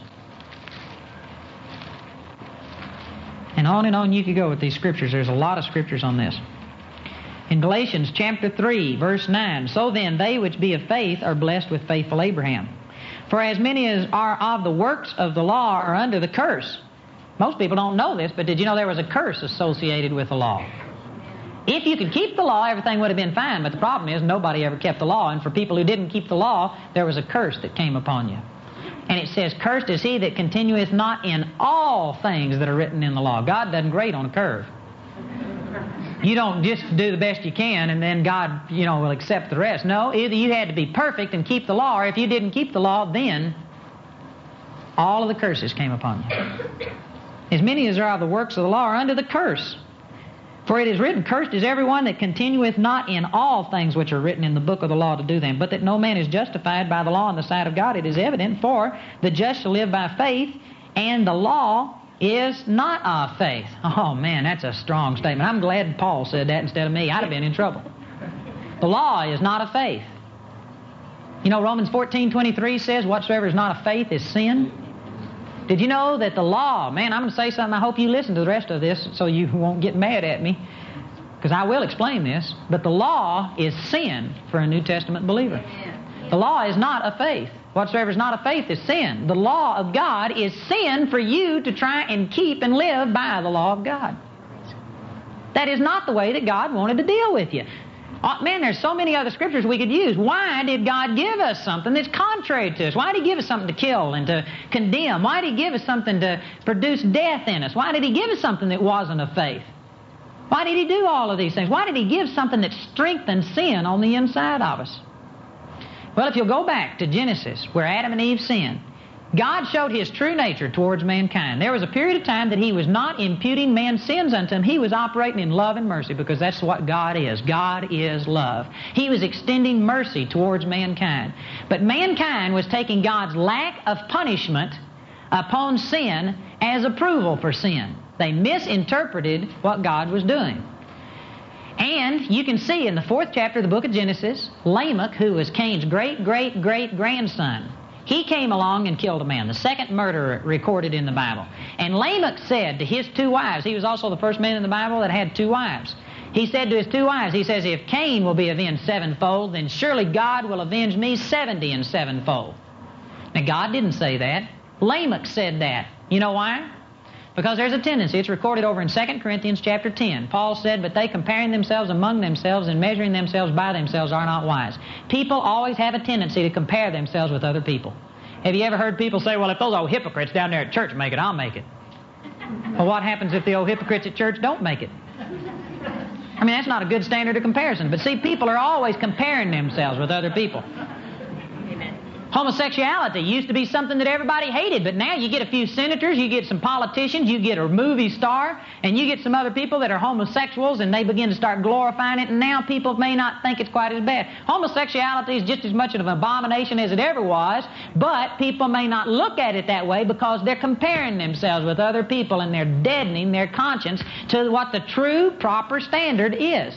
And on and on you could go with these scriptures. There's a lot of scriptures on this. In Galatians chapter three, verse nine, so then they which be of faith are blessed with faithful Abraham. For as many as are of the works of the law are under the curse. Most people don't know this, but did you know there was a curse associated with the law? If you could keep the law, everything would have been fine, but the problem is nobody ever kept the law, and for people who didn't keep the law, there was a curse that came upon you. And it says, cursed is he that continueth not in all things that are written in the law. God doesn't grade on a curve. You don't just do the best you can and then God, you know, will accept the rest. No, either you had to be perfect and keep the law, or if you didn't keep the law, then all of the curses came upon you. As many as are of the works of the law are under the curse. For it is written, cursed is everyone that continueth not in all things which are written in the book of the law to do them. But that no man is justified by the law in the sight of God, it is evident, for the just shall live by faith, and the law is not of faith. Oh man, that's a strong statement. I'm glad Paul said that instead of me. I'd have been in trouble. The law is not of faith. You know, Romans fourteen twenty-three says, whatsoever is not of faith is sin. Did you know that the law, man, I'm going to say something, I hope you listen to the rest of this so you won't get mad at me, because I will explain this, but the law is sin for a New Testament believer. The law is not of faith. Whatsoever is not of faith is sin. The law of God is sin for you to try and keep and live by the law of God. That is not the way that God wanted to deal with you. Oh, man, there's so many other scriptures we could use. Why did God give us something that's contrary to us? Why did He give us something to kill and to condemn? Why did He give us something to produce death in us? Why did He give us something that wasn't of faith? Why did He do all of these things? Why did He give something that strengthened sin on the inside of us? Well, if you'll go back to Genesis, where Adam and Eve sinned, God showed His true nature towards mankind. There was a period of time that He was not imputing man's sins unto him. He was operating in love and mercy, because that's what God is. God is love. He was extending mercy towards mankind. But mankind was taking God's lack of punishment upon sin as approval for sin. They misinterpreted what God was doing. And you can see in the fourth chapter of the book of Genesis, Lamech, who was Cain's great, great, great grandson, he came along and killed a man, the second murderer recorded in the Bible. And Lamech said to his two wives, he was also the first man in the Bible that had two wives. He said to his two wives, he says, if Cain will be avenged sevenfold, then surely God will avenge me seventy and sevenfold. Now God didn't say that. Lamech said that. You know why? Because there's a tendency. It's recorded over in Second Corinthians chapter ten. Paul said, but they comparing themselves among themselves and measuring themselves by themselves are not wise. People always have a tendency to compare themselves with other people. Have you ever heard people say, well, if those old hypocrites down there at church make it, I'll make it. Well, what happens if the old hypocrites at church don't make it? I mean, that's not a good standard of comparison. But see, people are always comparing themselves with other people. Homosexuality used to be something that everybody hated, but now you get a few senators, you get some politicians, you get a movie star, and you get some other people that are homosexuals, and they begin to start glorifying it, and now people may not think it's quite as bad. Homosexuality is just as much of an abomination as it ever was, but people may not look at it that way because they're comparing themselves with other people, and they're deadening their conscience to what the true, proper standard is.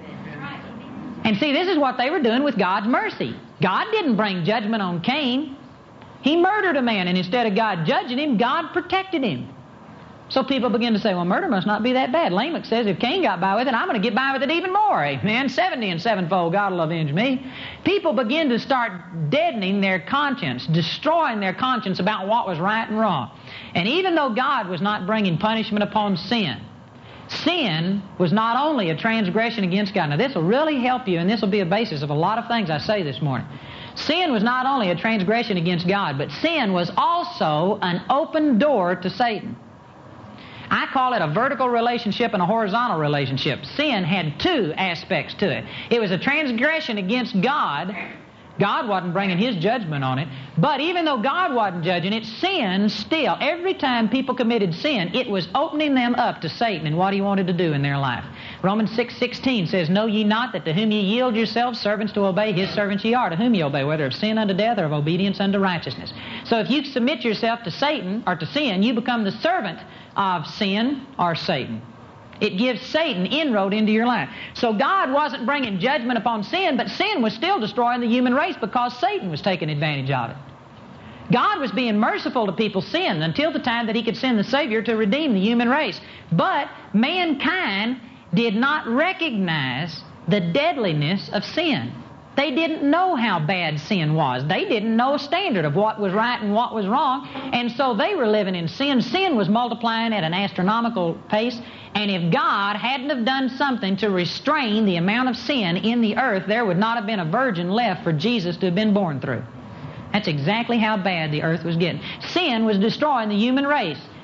And see, this is what they were doing with God's mercy. God didn't bring judgment on Cain. He murdered a man, and instead of God judging him, God protected him. So people begin to say, well, murder must not be that bad. Lamech says, if Cain got by with it, I'm going to get by with it even more. Amen. seventy and sevenfold, God will avenge me. People begin to start deadening their conscience, destroying their conscience about what was right and wrong. And even though God was not bringing punishment upon sin, sin was not only a transgression against God. Now, this will really help you, and this will be a basis of a lot of things I say this morning. Sin was not only a transgression against God, but sin was also an open door to Satan. I call it a vertical relationship and a horizontal relationship. Sin had two aspects to it. It was a transgression against God. God wasn't bringing His judgment on it. But even though God wasn't judging it, sin still, every time people committed sin, it was opening them up to Satan and what he wanted to do in their life. Romans six sixteen says, know ye not that to whom ye yield yourselves servants to obey, His servants ye are, to whom ye obey, whether of sin unto death or of obedience unto righteousness. So if you submit yourself to Satan or to sin, you become the servant of sin or Satan. It gives Satan inroad into your life. So God wasn't bringing judgment upon sin, but sin was still destroying the human race because Satan was taking advantage of it. God was being merciful to people's sin until the time that He could send the Savior to redeem the human race. But mankind did not recognize the deadliness of sin. They didn't know how bad sin was. They didn't know a standard of what was right and what was wrong, and so they were living in sin. Sin was multiplying at an astronomical pace, and if God hadn't have done something to restrain the amount of sin in the earth, there would not have been a virgin left for Jesus to have been born through. That's exactly how bad the earth was getting. Sin was destroying the human race.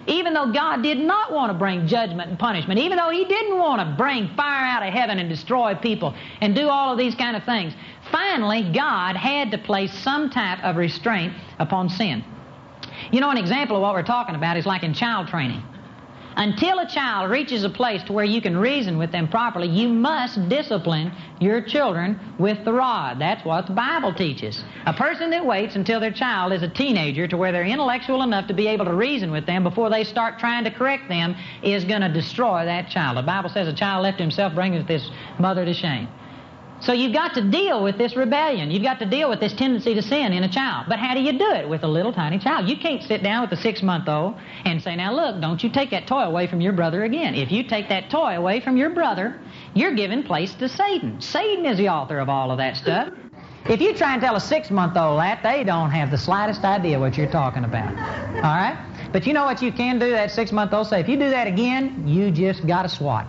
Even though God did not want to bring judgment and punishment, even though He didn't want to bring fire out of heaven and destroy people and do all of these kind of things, finally God had to place some type of restraint upon sin. You know, an example of what we're talking about is like in child training. Until a child reaches a place to where you can reason with them properly, you must discipline your children with the rod. That's what the Bible teaches. A person that waits until their child is a teenager to where they're intellectual enough to be able to reason with them before they start trying to correct them is going to destroy that child. The Bible says a child left to himself bringeth his mother to shame. So you've got to deal with this rebellion. You've got to deal with this tendency to sin in a child. But how do you do it with a little tiny child? You can't sit down with a six-month-old and say, now look, don't you take that toy away from your brother again. If you take that toy away from your brother, you're giving place to Satan. Satan is the author of all of that stuff. If you try and tell a six-month-old that, they don't have the slightest idea what you're talking about. All right? But you know what you can do, that six-month-old say, if you do that again, you just got a swat.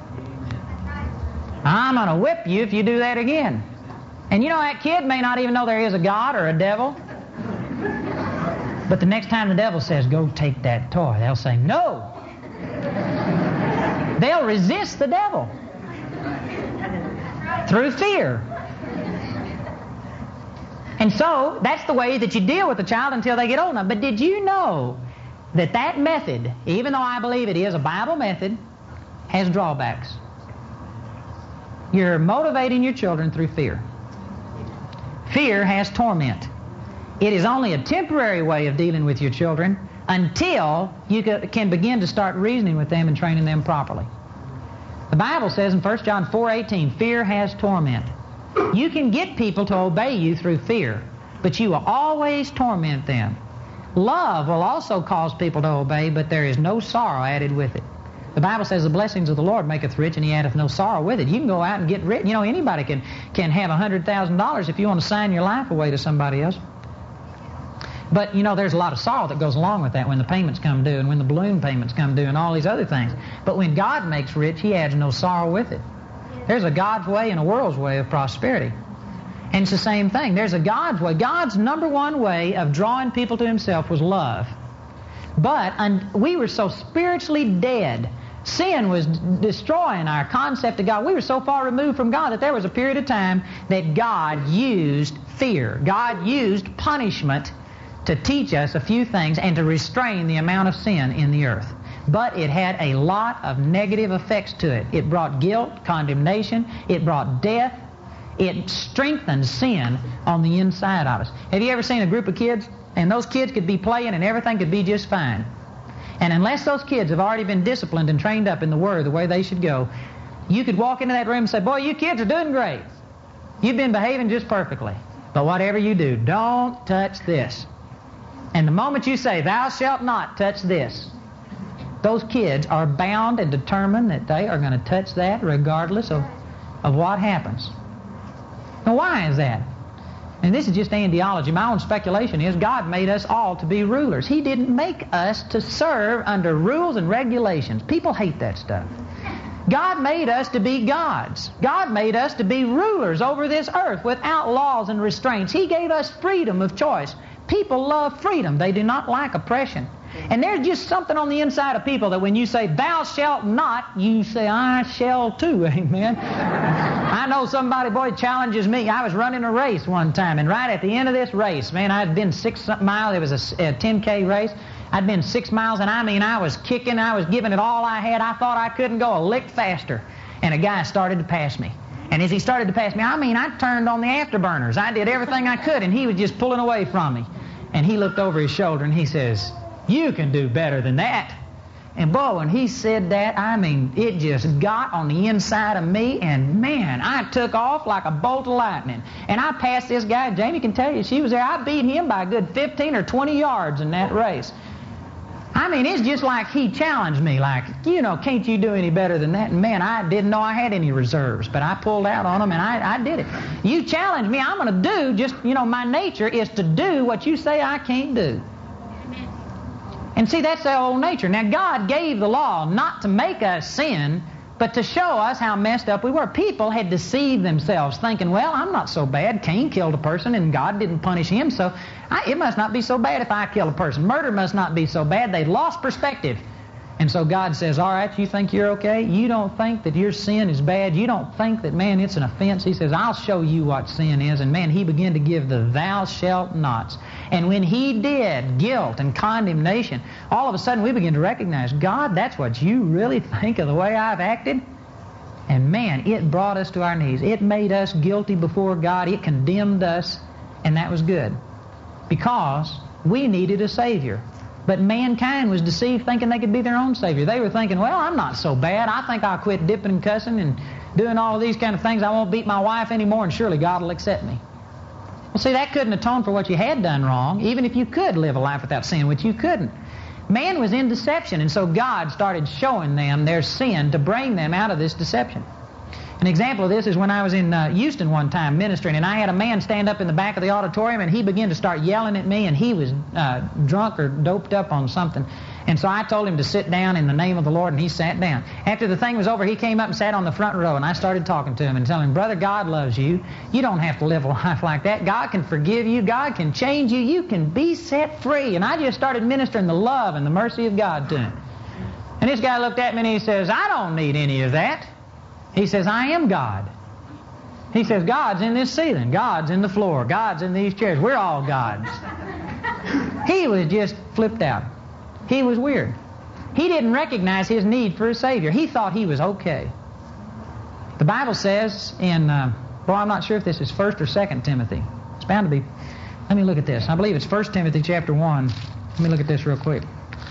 I'm going to whip you if you do that again. And you know, that kid may not even know there is a God or a devil. But the next time the devil says, go take that toy, they'll say, no. They'll resist the devil through fear. And so, that's the way that you deal with the child until they get old enough. But did you know that that method, even though I believe it is a Bible method, has drawbacks? You're motivating your children through fear. Fear has torment. It is only a temporary way of dealing with your children until you can begin to start reasoning with them and training them properly. The Bible says in First John four eighteen, fear has torment. You can get people to obey you through fear, but you will always torment them. Love will also cause people to obey, but there is no sorrow added with it. The Bible says the blessings of the Lord maketh rich, and He addeth no sorrow with it. You can go out and get rich. You know, anybody can, can have one hundred thousand dollars if you want to sign your life away to somebody else. But, you know, there's a lot of sorrow that goes along with that when the payments come due and when the balloon payments come due and all these other things. But when God makes rich, He adds no sorrow with it. There's a God's way and a world's way of prosperity. And it's the same thing. There's a God's way. God's number one way of drawing people to Himself was love. But un- we were so spiritually dead. Sin was d- destroying our concept of God. We were so far removed from God that there was a period of time that God used fear. God used punishment to teach us a few things and to restrain the amount of sin in the earth. But it had a lot of negative effects to it. It brought guilt, condemnation. It brought death. It strengthened sin on the inside of us. Have you ever seen a group of kids? And those kids could be playing and everything could be just fine. And unless those kids have already been disciplined and trained up in the Word the way they should go, you could walk into that room and say, boy, you kids are doing great. You've been behaving just perfectly. But whatever you do, don't touch this. And the moment you say, thou shalt not touch this, those kids are bound and determined that they are going to touch that regardless of, of what happens. Now, why is that? And this is just andiology. My own speculation is God made us all to be rulers. He didn't make us to serve under rules and regulations. People hate that stuff. God made us to be gods. God made us to be rulers over this earth without laws and restraints. He gave us freedom of choice. People love freedom. They do not like oppression. And there's just something on the inside of people that when you say, thou shalt not, you say, I shall too. Amen. I know somebody, boy, challenges me. I was running a race one time, and right at the end of this race, man, I'd been six miles. It was a, a ten K race. I'd been six miles, and I mean, I was kicking. I was giving it all I had. I thought I couldn't go a lick faster. And a guy started to pass me. And as he started to pass me, I mean, I turned on the afterburners. I did everything I could, and he was just pulling away from me. And he looked over his shoulder, and he says, you can do better than that. And boy, when he said that, I mean, it just got on the inside of me, and man, I took off like a bolt of lightning. And I passed this guy, Jamie can tell you, she was there, I beat him by a good fifteen or twenty yards in that race. I mean, it's just like he challenged me, like, you know, can't you do any better than that? And man, I didn't know I had any reserves, but I pulled out on him, and I, I did it. You challenge me, I'm going to do just, you know, my nature is to do what you say I can't do. And see, that's our old nature. Now, God gave the law not to make us sin, but to show us how messed up we were. People had deceived themselves, thinking, well, I'm not so bad. Cain killed a person and God didn't punish him, so I, it must not be so bad if I kill a person. Murder must not be so bad. They'd lost perspective. And so God says, all right, you think you're okay? You don't think that your sin is bad? You don't think that, man, it's an offense? He says, I'll show you what sin is. And man, he began to give the thou shalt nots. And when he did, guilt and condemnation, all of a sudden we begin to recognize, God, that's what you really think of the way I've acted? And man, it brought us to our knees. It made us guilty before God. It condemned us, and that was good. Because we needed a Savior. But mankind was deceived thinking they could be their own Savior. They were thinking, well, I'm not so bad. I think I'll quit dipping and cussing and doing all of these kind of things. I won't beat my wife anymore, and surely God will accept me. Well, see, that couldn't atone for what you had done wrong, even if you could live a life without sin, which you couldn't. Man was in deception, and so God started showing them their sin to bring them out of this deception. An example of this is when I was in uh, Houston one time ministering, and I had a man stand up in the back of the auditorium, and he began to start yelling at me, and he was uh, drunk or doped up on something. And so I told him to sit down in the name of the Lord, and he sat down. After the thing was over, he came up and sat on the front row, and I started talking to him and telling him, brother, God loves you. You don't have to live a life like that. God can forgive you. God can change you. You can be set free. And I just started ministering the love and the mercy of God to him. And this guy looked at me and he says, I don't need any of that. He says, I am God. He says, God's in this ceiling. God's in the floor. God's in these chairs. We're all gods. He was just flipped out. He was weird. He didn't recognize his need for a Savior. He thought he was okay. The Bible says in, uh, well, I'm not sure if this is First or Second Timothy. It's bound to be. Let me look at this. I believe it's First Timothy chapter one. Let me look at this real quick.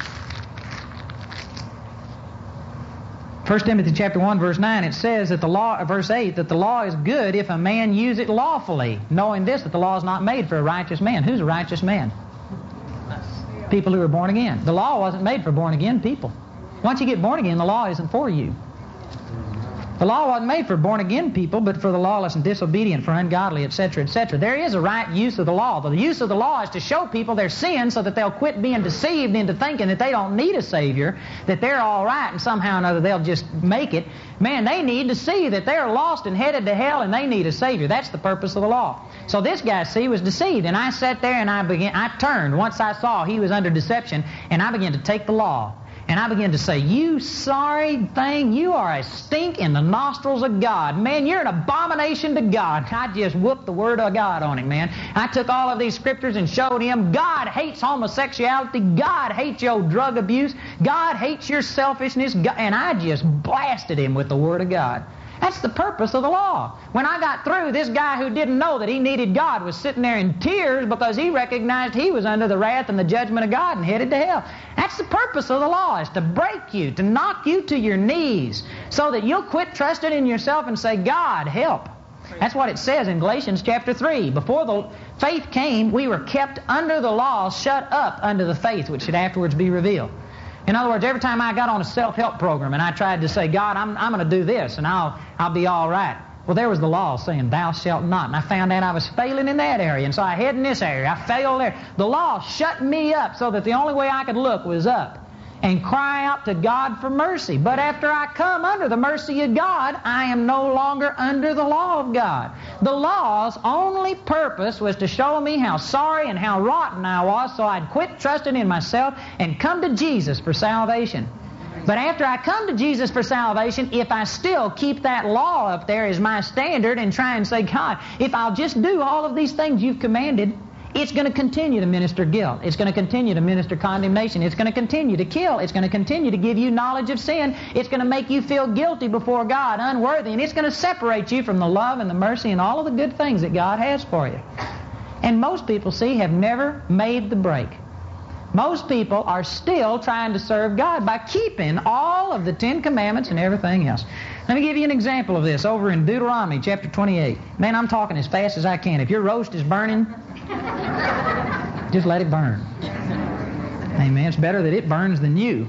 First Timothy chapter one, verse nine, it says that the law, verse eight, that the law is good if a man use it lawfully, knowing this, that the law is not made for a righteous man. Who's a righteous man? People who are born again. The law wasn't made for born again people. Once you get born again, the law isn't for you. The law wasn't made for born again people, but for the lawless and disobedient, for ungodly, et cetera, et cetera. There is a right use of the law. The use of the law is to show people their sin so that they'll quit being deceived into thinking that they don't need a Savior, that they're all right and somehow or another they'll just make it. Man, they need to see that they're lost and headed to hell and they need a Savior. That's the purpose of the law. So this guy, see, was deceived, and I sat there and I began. I turned once I saw he was under deception, and I began to take the law. And I began to say, you sorry thing, you are a stink in the nostrils of God. Man, you're an abomination to God. I just whooped the word of God on him, man. I took all of these scriptures and showed him God hates homosexuality. God hates your drug abuse. God hates your selfishness. And I just blasted him with the word of God. That's the purpose of the law. When I got through, this guy who didn't know that he needed God was sitting there in tears because he recognized he was under the wrath and the judgment of God and headed to hell. That's the purpose of the law, is to break you, to knock you to your knees so that you'll quit trusting in yourself and say, God, help. That's what it says in Galatians chapter three. Before the faith came, we were kept under the law, shut up under the faith which should afterwards be revealed. In other words, every time I got on a self-help program and I tried to say, God, I'm, I'm going to do this and I'll, I'll be all right. Well, there was the law saying, thou shalt not. And I found out I was failing in that area. And so I hid in this area. I failed there. The law shut me up so that the only way I could look was up and cry out to God for mercy. But after I come under the mercy of God, I am no longer under the law of God. The law's only purpose was to show me how sorry and how rotten I was so I'd quit trusting in myself and come to Jesus for salvation. But after I come to Jesus for salvation, if I still keep that law up there as my standard and try and say, God, if I'll just do all of these things you've commanded, it's going to continue to minister guilt. It's going to continue to minister condemnation. It's going to continue to kill. It's going to continue to give you knowledge of sin. It's going to make you feel guilty before God, unworthy. And it's going to separate you from the love and the mercy and all of the good things that God has for you. And most people, see, have never made the break. Most people are still trying to serve God by keeping all of the Ten Commandments and everything else. Let me give you an example of this over in Deuteronomy chapter twenty-eight. Man, I'm talking as fast as I can. If your roast is burning, just let it burn. Amen. It's better that it burns than you.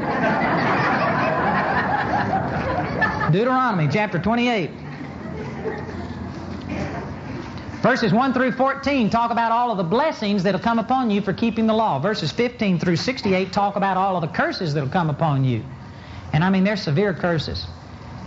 Deuteronomy chapter twenty-eight. Verses one through fourteen talk about all of the blessings that will come upon you for keeping the law. Verses fifteen through sixty-eight talk about all of the curses that will come upon you. And I mean, they're severe curses.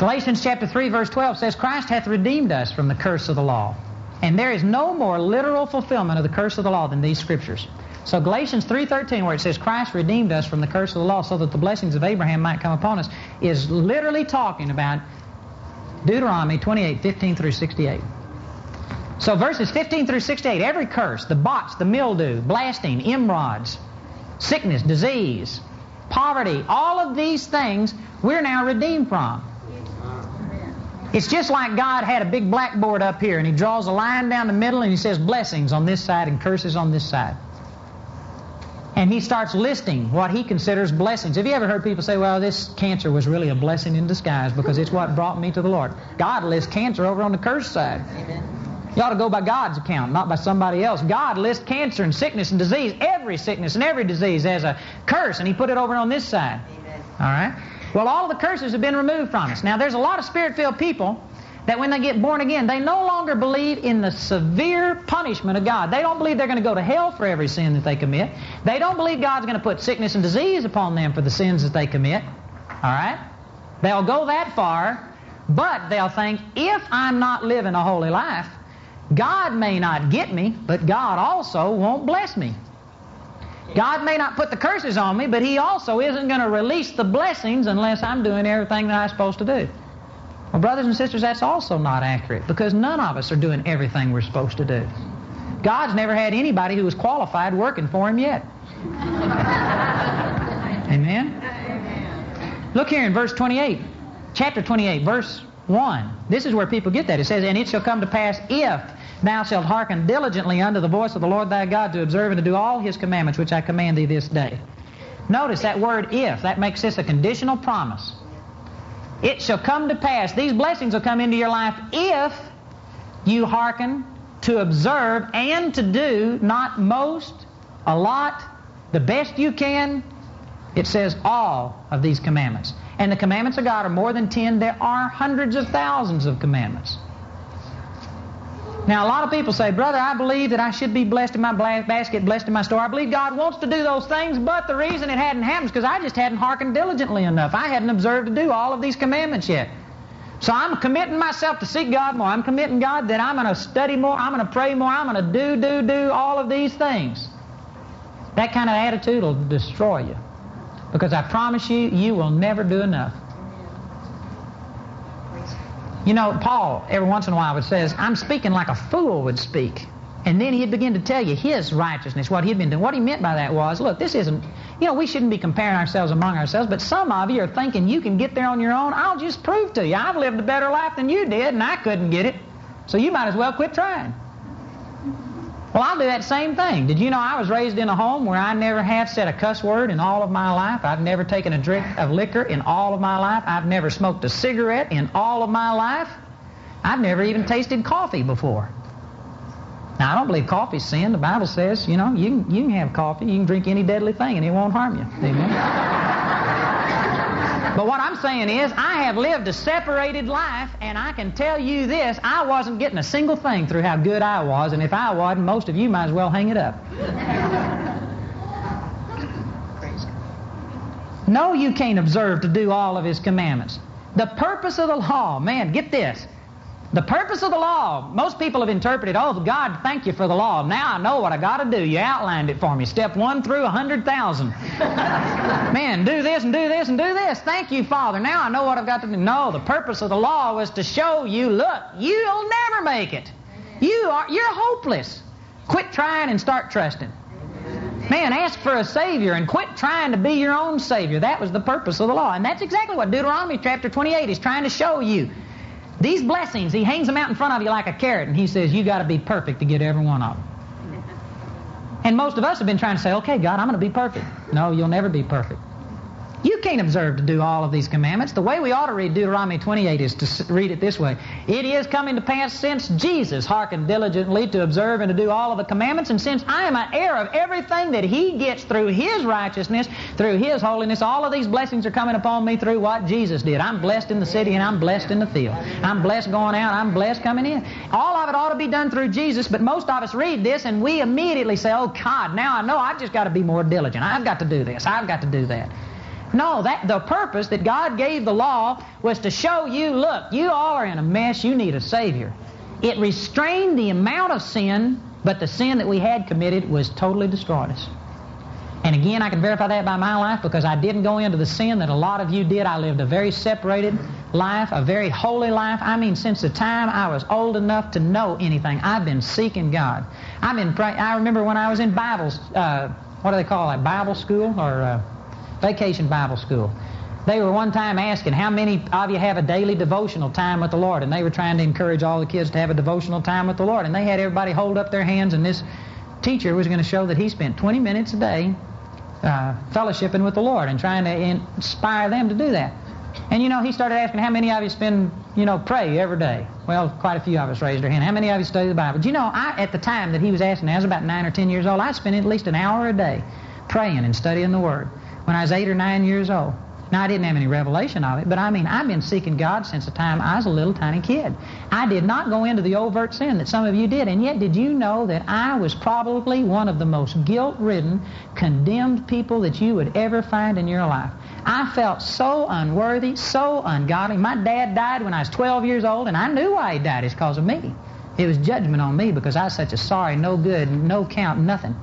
Galatians chapter three, verse twelve says, Christ hath redeemed us from the curse of the law. And there is no more literal fulfillment of the curse of the law than these scriptures. So Galatians three thirteen, where it says Christ redeemed us from the curse of the law so that the blessings of Abraham might come upon us, is literally talking about Deuteronomy twenty-eight, fifteen through sixty-eight. So verses fifteen through sixty-eight, every curse, the bots, the mildew, blasting, emerods, sickness, disease, poverty, all of these things we're now redeemed from. It's just like God had a big blackboard up here and He draws a line down the middle and He says blessings on this side and curses on this side. And He starts listing what He considers blessings. Have you ever heard people say, well, this cancer was really a blessing in disguise because it's what brought me to the Lord? God lists cancer over on the curse side. Amen. You ought to go by God's account, not by somebody else. God lists cancer and sickness and disease, every sickness and every disease as a curse, and He put it over on this side. Amen. All right? Well, all of the curses have been removed from us. Now, there's a lot of Spirit-filled people that when they get born again, they no longer believe in the severe punishment of God. They don't believe they're going to go to hell for every sin that they commit. They don't believe God's going to put sickness and disease upon them for the sins that they commit. All right? They'll go that far, but they'll think, if I'm not living a holy life, God may not get me, but God also won't bless me. God may not put the curses on me, but He also isn't going to release the blessings unless I'm doing everything that I'm supposed to do. Well, brothers and sisters, that's also not accurate, because none of us are doing everything we're supposed to do. God's never had anybody who was qualified working for Him yet. Amen? Look here in verse twenty-eight, chapter twenty-eight, verse one. This is where people get that. It says, and it shall come to pass if thou shalt hearken diligently unto the voice of the Lord thy God to observe and to do all His commandments which I command thee this day. Notice that word if. That makes this a conditional promise. It shall come to pass. These blessings will come into your life if you hearken to observe and to do, not most, a lot, the best you can. It says all of these commandments. And the commandments of God are more than ten. There are hundreds of thousands of commandments. Now, a lot of people say, brother, I believe that I should be blessed in my basket, blessed in my store. I believe God wants to do those things, but the reason it hadn't happened is because I just hadn't hearkened diligently enough. I hadn't observed to do all of these commandments yet. So I'm committing myself to seek God more. I'm committing God that I'm going to study more, I'm going to pray more, I'm going to do, do, do all of these things. That kind of attitude will destroy you. Because I promise you, you will never do enough. You know, Paul, every once in a while, would says, I'm speaking like a fool would speak. And then he'd begin to tell you his righteousness, what he'd been doing. What he meant by that was, look, this isn't, you know, we shouldn't be comparing ourselves among ourselves, but some of you are thinking you can get there on your own. I'll just prove to you. I've lived a better life than you did, and I couldn't get it. So you might as well quit trying. Well, I'll do that same thing. Did you know I was raised in a home where I never have said a cuss word in all of my life? I've never taken a drink of liquor in all of my life. I've never smoked a cigarette in all of my life. I've never even tasted coffee before. Now, I don't believe coffee's sin. The Bible says, you know, you can, you can have coffee, you can drink any deadly thing, and it won't harm you. Amen? But what I'm saying is, I have lived a separated life, and I can tell you this, I wasn't getting a single thing through how good I was, and if I wasn't, most of you might as well hang it up. No, you can't observe to do all of His commandments. The purpose of the law, man, get this. The purpose of the law, most people have interpreted, oh, God, thank you for the law. Now I know what I got to do. You outlined it for me. Step one through a hundred thousand. Man, do this and do this and do this. Thank you, Father. Now I know what I've got to do. No, the purpose of the law was to show you, look, you'll never make it. You are, you're hopeless. Quit trying and start trusting. Man, ask for a Savior and quit trying to be your own Savior. That was the purpose of the law. And that's exactly what Deuteronomy chapter twenty-eight is trying to show you. These blessings, He hangs them out in front of you like a carrot, and He says, you got to be perfect to get every one of them. And most of us have been trying to say, okay, God, I'm going to be perfect. No, you'll never be perfect. You can't observe to do all of these commandments. The way we ought to read Deuteronomy twenty-eight is to read it this way. It is coming to pass since Jesus hearkened diligently to observe and to do all of the commandments, and since I am an heir of everything that He gets through His righteousness, through His holiness, all of these blessings are coming upon me through what Jesus did. I'm blessed in the city and I'm blessed in the field. I'm blessed going out, I'm blessed coming in. All of it ought to be done through Jesus, but most of us read this and we immediately say, oh God, now I know I've just got to be more diligent. I've got to do this. I've got to do that. No, that the purpose that God gave the law was to show you, look, you all are in a mess, you need a Savior. It restrained the amount of sin, but the sin that we had committed was totally destroyed us. And again, I can verify that by my life because I didn't go into the sin that a lot of you did. I lived a very separated life, a very holy life. I mean, since the time I was old enough to know anything, I've been seeking God. I've been praying. I remember when I was in Bible, uh, what do they call it, Bible school or uh, vacation Bible school. They were one time asking, how many of you have a daily devotional time with the Lord? And they were trying to encourage all the kids to have a devotional time with the Lord. And they had everybody hold up their hands, and this teacher was going to show that he spent twenty minutes a day uh, fellowshipping with the Lord and trying to inspire them to do that. And, you know, he started asking, how many of you spend, you know, pray every day? Well, quite a few of us raised our hand. How many of you study the Bible? Do you know, I, at the time that he was asking, I was about nine or ten years old, I spent at least an hour a day praying and studying the Word when I was eight or nine years old. Now, I didn't have any revelation of it, but I mean, I've been seeking God since the time I was a little tiny kid. I did not go into the overt sin that some of you did, and yet did you know that I was probably one of the most guilt-ridden, condemned people that you would ever find in your life? I felt so unworthy, so ungodly. My dad died when I was twelve years old, and I knew why he died. It's because of me. It was judgment on me because I was such a sorry, no good, no count, nothing.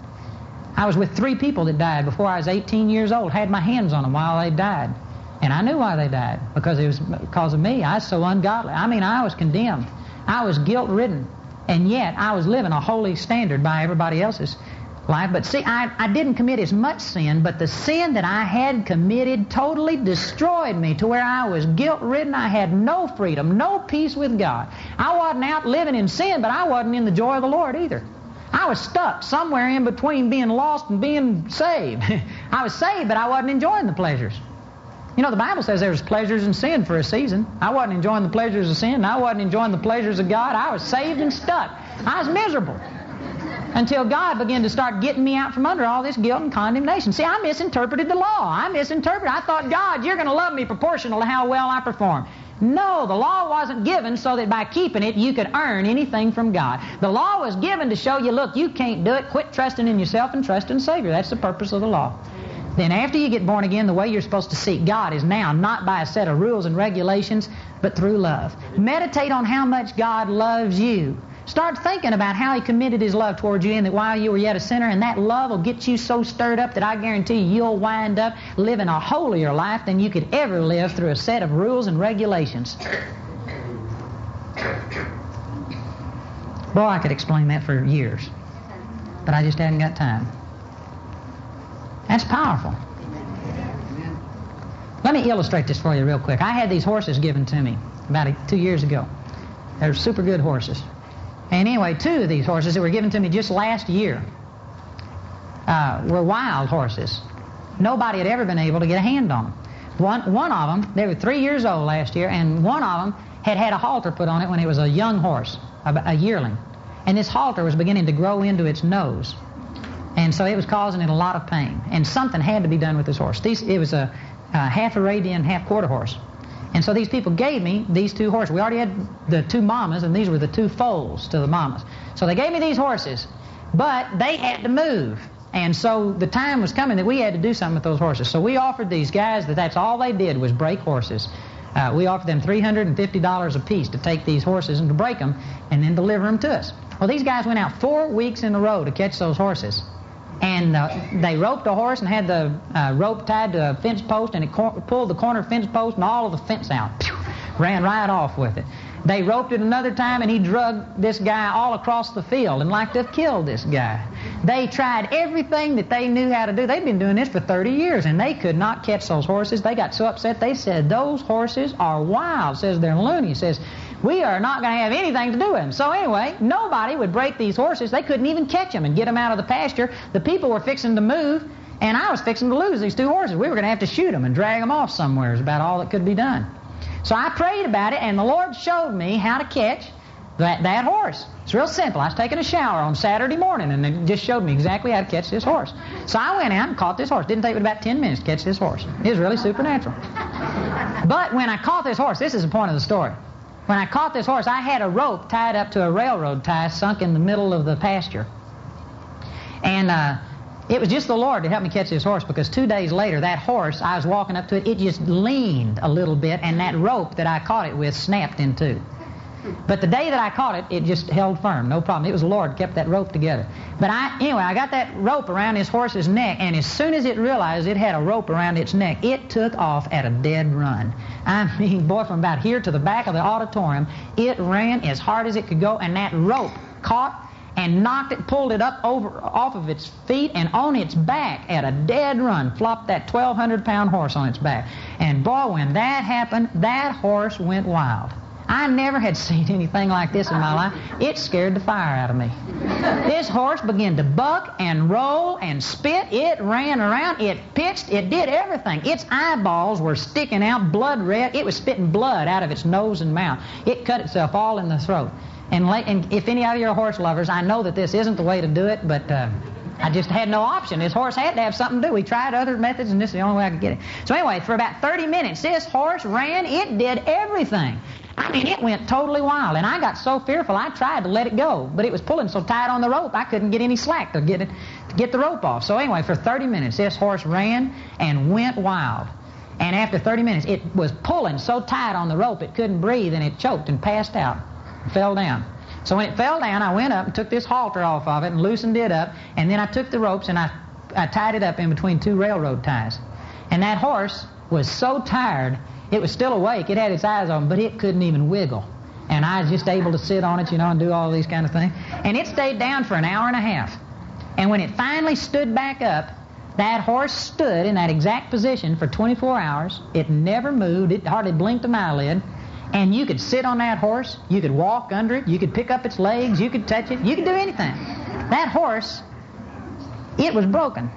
I was with three people that died before I was eighteen years old, had my hands on them while they died. And I knew why they died, because it was because of me. I was so ungodly. I mean, I was condemned. I was guilt-ridden. And yet, I was living a holy standard by everybody else's life. But see, I, I didn't commit as much sin, but the sin that I had committed totally destroyed me to where I was guilt-ridden. I had no freedom, no peace with God. I wasn't out living in sin, but I wasn't in the joy of the Lord either. I was stuck somewhere in between being lost and being saved. I was saved, but I wasn't enjoying the pleasures. You know, the Bible says there's pleasures in sin for a season. I wasn't enjoying the pleasures of sin, and I wasn't enjoying the pleasures of God. I was saved and stuck. I was miserable until God began to start getting me out from under all this guilt and condemnation. See, I misinterpreted the law. I misinterpreted. I thought, God, you're going to love me proportional to how well I perform. No, the law wasn't given so that by keeping it you could earn anything from God. The law was given to show you, look, you can't do it. Quit trusting in yourself and trust in the Savior. That's the purpose of the law. Then after you get born again, the way you're supposed to seek God is now not by a set of rules and regulations, but through love. Meditate on how much God loves you. Start thinking about how He committed His love towards you, and that while you were yet a sinner, and that love will get you so stirred up that I guarantee you you'll wind up living a holier life than you could ever live through a set of rules and regulations. Boy, I could explain that for years, but I just hadn't got time. That's powerful. Let me illustrate this for you real quick. I had these horses given to me about two years ago. They're super good horses. And anyway, two of these horses that were given to me just last year uh, were wild horses. Nobody had ever been able to get a hand on them. One, one of them, they were three years old last year, and one of them had had a halter put on it when it was a young horse, a, a yearling. And this halter was beginning to grow into its nose. And so it was causing it a lot of pain. And something had to be done with this horse. These, it was a, a half Arabian, half quarter horse. And so these people gave me these two horses. We already had the two mamas, and these were the two foals to the mamas. So they gave me these horses, but they had to move. And so the time was coming that we had to do something with those horses. So we offered these guys that that's all they did was break horses. Uh, we offered them three hundred fifty dollars a piece to take these horses and to break them and then deliver them to us. Well, these guys went out four weeks in a row to catch those horses. And uh, they roped a horse and had the uh, rope tied to a fence post, and it cor- pulled the corner fence post and all of the fence out. Pew! Ran right off with it. They roped it another time, and he drug this guy all across the field and like to have killed this guy. They tried everything that they knew how to do. They'd been doing this for thirty years, and they could not catch those horses. They got so upset, they said, those horses are wild. Says they're loony. Says, we are not going to have anything to do with them. So anyway, nobody would break these horses. They couldn't even catch them and get them out of the pasture. The people were fixing to move, and I was fixing to lose these two horses. We were going to have to shoot them and drag them off somewhere is about all that could be done. So I prayed about it, and the Lord showed me how to catch that, that horse. It's real simple. I was taking a shower on Saturday morning, and it just showed me exactly how to catch this horse. So I went out and caught this horse. Didn't take me about ten minutes to catch this horse. It was really supernatural. But when I caught this horse, this is the point of the story. When I caught this horse, I had a rope tied up to a railroad tie sunk in the middle of the pasture. And uh, It was just the Lord to help me catch this horse, because two days later, that horse, I was walking up to it, it just leaned a little bit, and that rope that I caught it with snapped in two. But the day that I caught it, it just held firm, no problem. It was the Lord kept that rope together. But I, anyway, I got that rope around this horse's neck, and as soon as it realized it had a rope around its neck, it took off at a dead run. I mean, boy, from about here to the back of the auditorium, it ran as hard as it could go, and that rope caught and knocked it, pulled it up over off of its feet and on its back at a dead run, flopped that twelve hundred pound horse on its back. And boy, when that happened, that horse went wild. I never had seen anything like this in my life. It scared the fire out of me. This horse began to buck and roll and spit. It ran around. It pitched. It did everything. Its eyeballs were sticking out blood red. It was spitting blood out of its nose and mouth. It cut itself all in the throat. And, la- and if any of you are horse lovers, I know that this isn't the way to do it, but uh, I just had no option. This horse had to have something to do. We tried other methods, and this is the only way I could get it. So anyway, for about thirty minutes, this horse ran. It did everything. I mean, it went totally wild, and I got so fearful I tried to let it go, but it was pulling so tight on the rope I couldn't get any slack to get it to get the rope off. So anyway, for thirty minutes, this horse ran and went wild. And after thirty minutes, it was pulling so tight on the rope it couldn't breathe, and it choked and passed out. Fell down. So when it fell down, I went up and took this halter off of it and loosened it up, and then I took the ropes and I, I tied it up in between two railroad ties. And that horse was so tired, it was still awake, it had its eyes on, but it couldn't even wiggle. And I was just able to sit on it, you know, and do all these kind of things. And it stayed down for an hour and a half. And when it finally stood back up, that horse stood in that exact position for twenty-four hours. It never moved. It hardly blinked an eyelid. And you could sit on that horse, you could walk under it, you could pick up its legs, you could touch it, you could do anything. That horse, it was broken.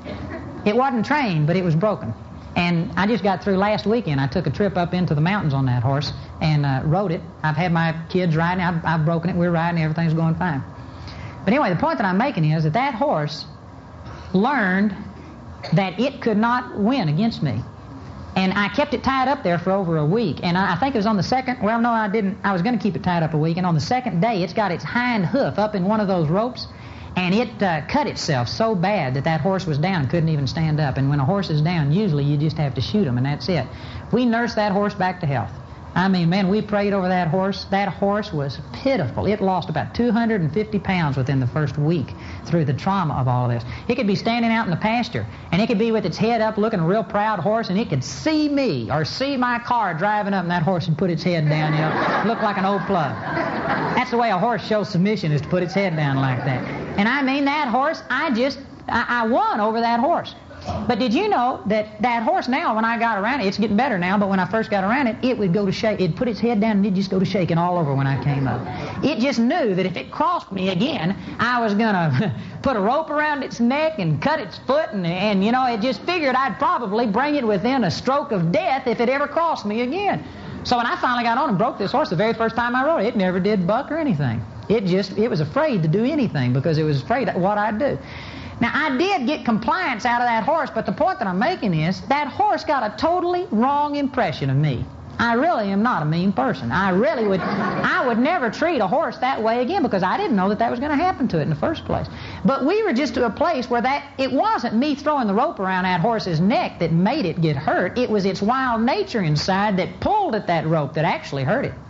It wasn't trained, but it was broken. And I just got through last weekend. I took a trip up into the mountains on that horse and uh, rode it. I've had my kids riding, I've, I've broken it, we're riding, everything's going fine. But anyway, the point that I'm making is that that horse learned that it could not win against me. And I kept it tied up there for over a week. And I, I think it was on the second, well, no, I didn't. I was going to keep it tied up a week. And on the second day, it's got its hind hoof up in one of those ropes. And it uh, cut itself so bad that that horse was down, couldn't even stand up. And when a horse is down, usually you just have to shoot him, and that's it. We nursed that horse back to health. I mean, man, we prayed over that horse. That horse was pitiful. It lost about two hundred fifty pounds within the first week through the trauma of all of this. It could be standing out in the pasture, and it could be with its head up looking a real proud horse, and it could see me or see my car driving up, and that horse would put its head down, you know, look like an old plug. That's the way a horse shows submission, is to put its head down like that. And I mean, that horse, I just, I, I won over that horse. But did you know that that horse now, when I got around it, it's getting better now, but when I first got around it, it would go to shake. It'd put its head down and it'd just go to shaking all over when I came up. It just knew that if it crossed me again, I was going to put a rope around its neck and cut its foot, and, and, you know, it just figured I'd probably bring it within a stroke of death if it ever crossed me again. So when I finally got on and broke this horse, the very first time I rode it, it never did buck or anything. It just, it was afraid to do anything because it was afraid of what I'd do. Now, I did get compliance out of that horse, but the point that I'm making is that horse got a totally wrong impression of me. I really am not a mean person. I really would, I would never treat a horse that way again because I didn't know that that was going to happen to it in the first place. But we were just to a place where that, it wasn't me throwing the rope around that horse's neck that made it get hurt. It was its wild nature inside that pulled at that rope that actually hurt it.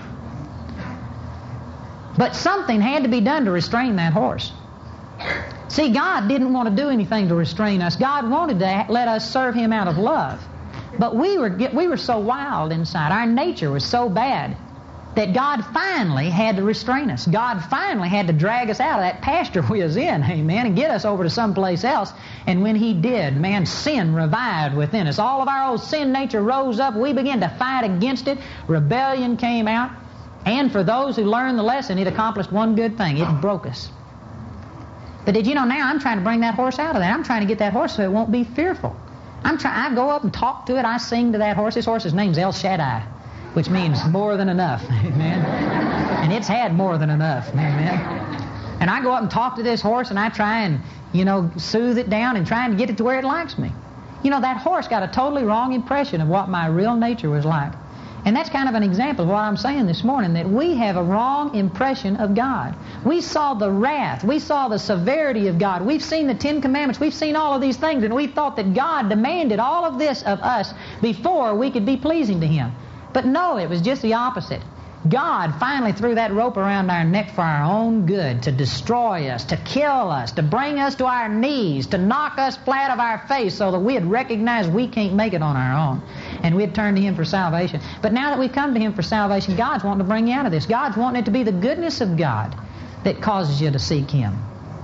But something had to be done to restrain that horse. See, God didn't want to do anything to restrain us. God wanted to let us serve Him out of love. But we were we were so wild inside. Our nature was so bad that God finally had to restrain us. God finally had to drag us out of that pasture we was in, amen, and get us over to someplace else. And when He did, man, sin revived within us. All of our old sin nature rose up. We began to fight against it. Rebellion came out. And for those who learned the lesson, it accomplished one good thing. It broke us. But did you know now I'm trying to bring that horse out of that? I'm trying to get that horse so it won't be fearful. I'm trying. I go up and talk to it. I sing to that horse. This horse's name's El Shaddai, which means more than enough. Amen. And it's had more than enough. Amen. And I go up and talk to this horse, and I try and, you know, soothe it down and try and get it to where it likes me. You know, that horse got a totally wrong impression of what my real nature was like. And that's kind of an example of what I'm saying this morning, that we have a wrong impression of God. We saw the wrath. We saw the severity of God. We've seen the Ten Commandments. We've seen all of these things, and we thought that God demanded all of this of us before we could be pleasing to Him. But no, it was just the opposite. God finally threw that rope around our neck for our own good, to destroy us, to kill us, to bring us to our knees, to knock us flat of our face so that we'd recognize we can't make it on our own. And we'd turn to Him for salvation. But now that we've come to Him for salvation, God's wanting to bring you out of this. God's wanting it to be the goodness of God that causes you to seek Him.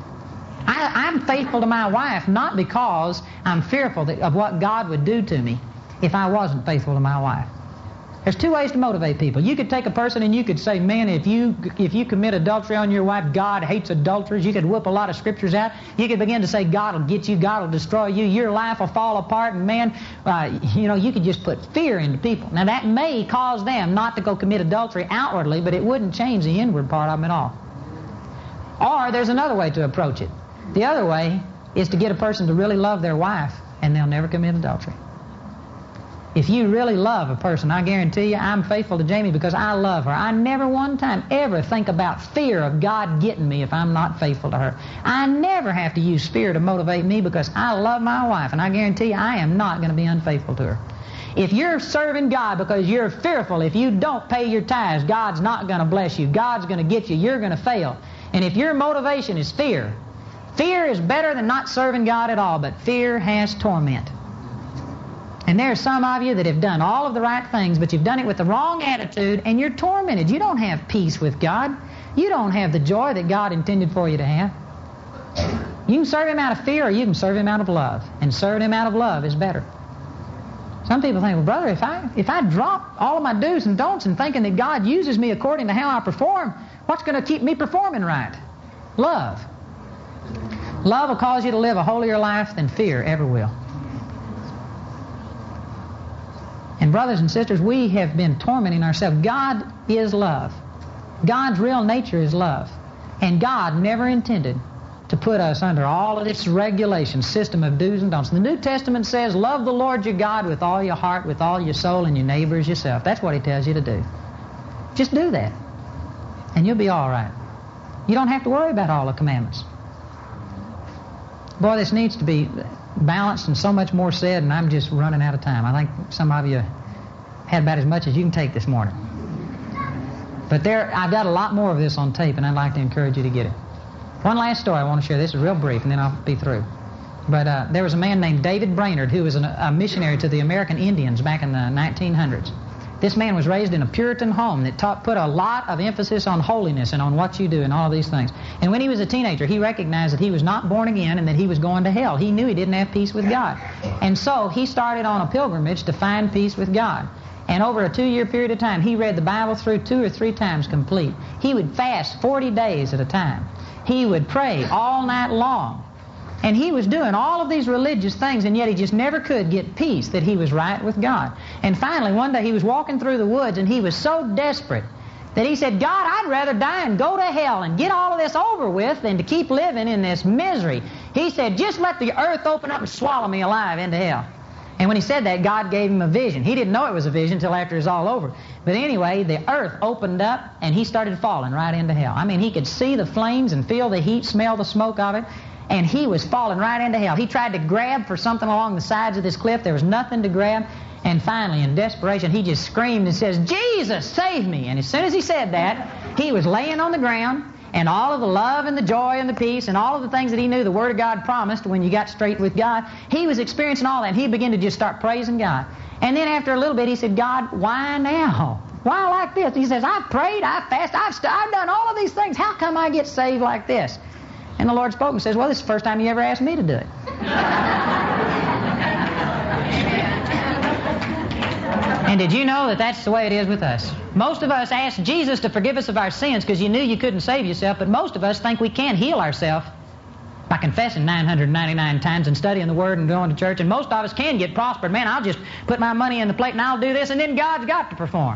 I, I'm faithful to my wife not because I'm fearful that, of what God would do to me if I wasn't faithful to my wife. There's two ways to motivate people. You could take a person and you could say, man, if you if you commit adultery on your wife, God hates adulterers. You could whip a lot of scriptures out. You could begin to say, God will get you, God will destroy you, your life will fall apart, and man, uh, you know, you could just put fear into people. Now that may cause them not to go commit adultery outwardly, but it wouldn't change the inward part of them at all. Or there's another way to approach it. The other way is to get a person to really love their wife, and they'll never commit adultery. If you really love a person, I guarantee you, I'm faithful to Jamie because I love her. I never one time ever think about fear of God getting me if I'm not faithful to her. I never have to use fear to motivate me because I love my wife, and I guarantee you I am not going to be unfaithful to her. If you're serving God because you're fearful, if you don't pay your tithes, God's not going to bless you. God's going to get you. You're going to fail. And if your motivation is fear, fear is better than not serving God at all, but fear has torment. And there are some of you that have done all of the right things, but you've done it with the wrong attitude, and you're tormented. You don't have peace with God. You don't have the joy that God intended for you to have. You can serve Him out of fear, or you can serve Him out of love. And serving Him out of love is better. Some people think, well, brother, if I if I drop all of my do's and don'ts and thinking that God uses me according to how I perform, what's going to keep me performing right? Love. Love will cause you to live a holier life than fear ever will. And brothers and sisters, we have been tormenting ourselves. God is love. God's real nature is love. And God never intended to put us under all of this regulation, system of do's and don'ts. The New Testament says, love the Lord your God with all your heart, with all your soul, and your neighbor as yourself. That's what He tells you to do. Just do that, and you'll be all right. You don't have to worry about all the commandments. Boy, this needs to be balanced and so much more said, and I'm just running out of time. I think some of you had about as much as you can take this morning. But there, I've got a lot more of this on tape, and I'd like to encourage you to get it. One last story I want to share. This is real brief, and then I'll be through. But uh, there was a man named David Brainerd who was an, a missionary to the American Indians back in the nineteen hundreds. This man was raised in a Puritan home that taught, put a lot of emphasis on holiness and on what you do and all of these things. And when he was a teenager, he recognized that he was not born again and that he was going to hell. He knew he didn't have peace with God. And so he started on a pilgrimage to find peace with God. And over a two-year period of time, he read the Bible through two or three times complete. He would fast forty days at a time. He would pray all night long. And he was doing all of these religious things, and yet he just never could get peace that he was right with God. And finally, one day he was walking through the woods, and he was so desperate that he said, God, I'd rather die and go to hell and get all of this over with than to keep living in this misery. He said, just let the earth open up and swallow me alive into hell. And when he said that, God gave him a vision. He didn't know it was a vision until after it was all over. But anyway, the earth opened up, and he started falling right into hell. I mean, he could see the flames and feel the heat, smell the smoke of it. And he was falling right into hell. He tried to grab for something along the sides of this cliff. There was nothing to grab. And finally, in desperation, he just screamed and says, Jesus, save me. And as soon as he said that, he was laying on the ground, and all of the love and the joy and the peace and all of the things that he knew the Word of God promised when you got straight with God, he was experiencing all that. And he began to just start praising God. And then after a little bit, he said, God, why now? Why like this? He says, I've prayed, I've fasted, I've, st- I've done all of these things. How come I get saved like this? And the Lord spoke and says, well, this is the first time you ever asked me to do it. And did you know that that's the way it is with us? Most of us ask Jesus to forgive us of our sins because you knew you couldn't save yourself, but most of us think we can heal ourselves by confessing nine hundred ninety-nine times and studying the Word and going to church. And most of us can get prospered. Man, I'll just put my money in the plate and I'll do this, and then God's got to perform.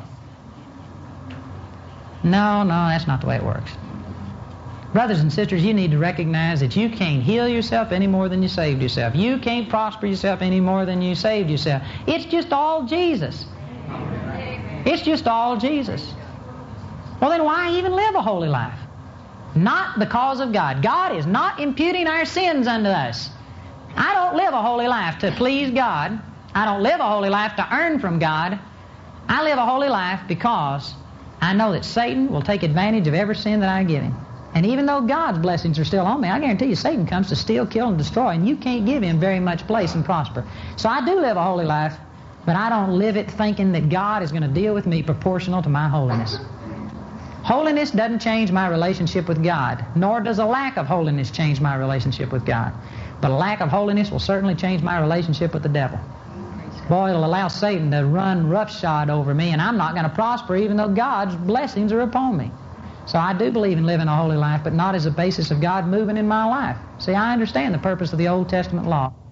No, no, that's not the way it works. Brothers and sisters, you need to recognize that you can't heal yourself any more than you saved yourself. You can't prosper yourself any more than you saved yourself. It's just all Jesus. It's just all Jesus. Well, then why even live a holy life? Not because of God. God is not imputing our sins unto us. I don't live a holy life to please God. I don't live a holy life to earn from God. I live a holy life because I know that Satan will take advantage of every sin that I give him. And even though God's blessings are still on me, I guarantee you Satan comes to steal, kill, and destroy, and you can't give him very much place and prosper. So I do live a holy life, but I don't live it thinking that God is going to deal with me proportional to my holiness. Holiness doesn't change my relationship with God, nor does a lack of holiness change my relationship with God. But a lack of holiness will certainly change my relationship with the devil. Boy, it'll allow Satan to run roughshod over me, and I'm not going to prosper even though God's blessings are upon me. So I do believe in living a holy life, but not as a basis of God moving in my life. See, I understand the purpose of the Old Testament law.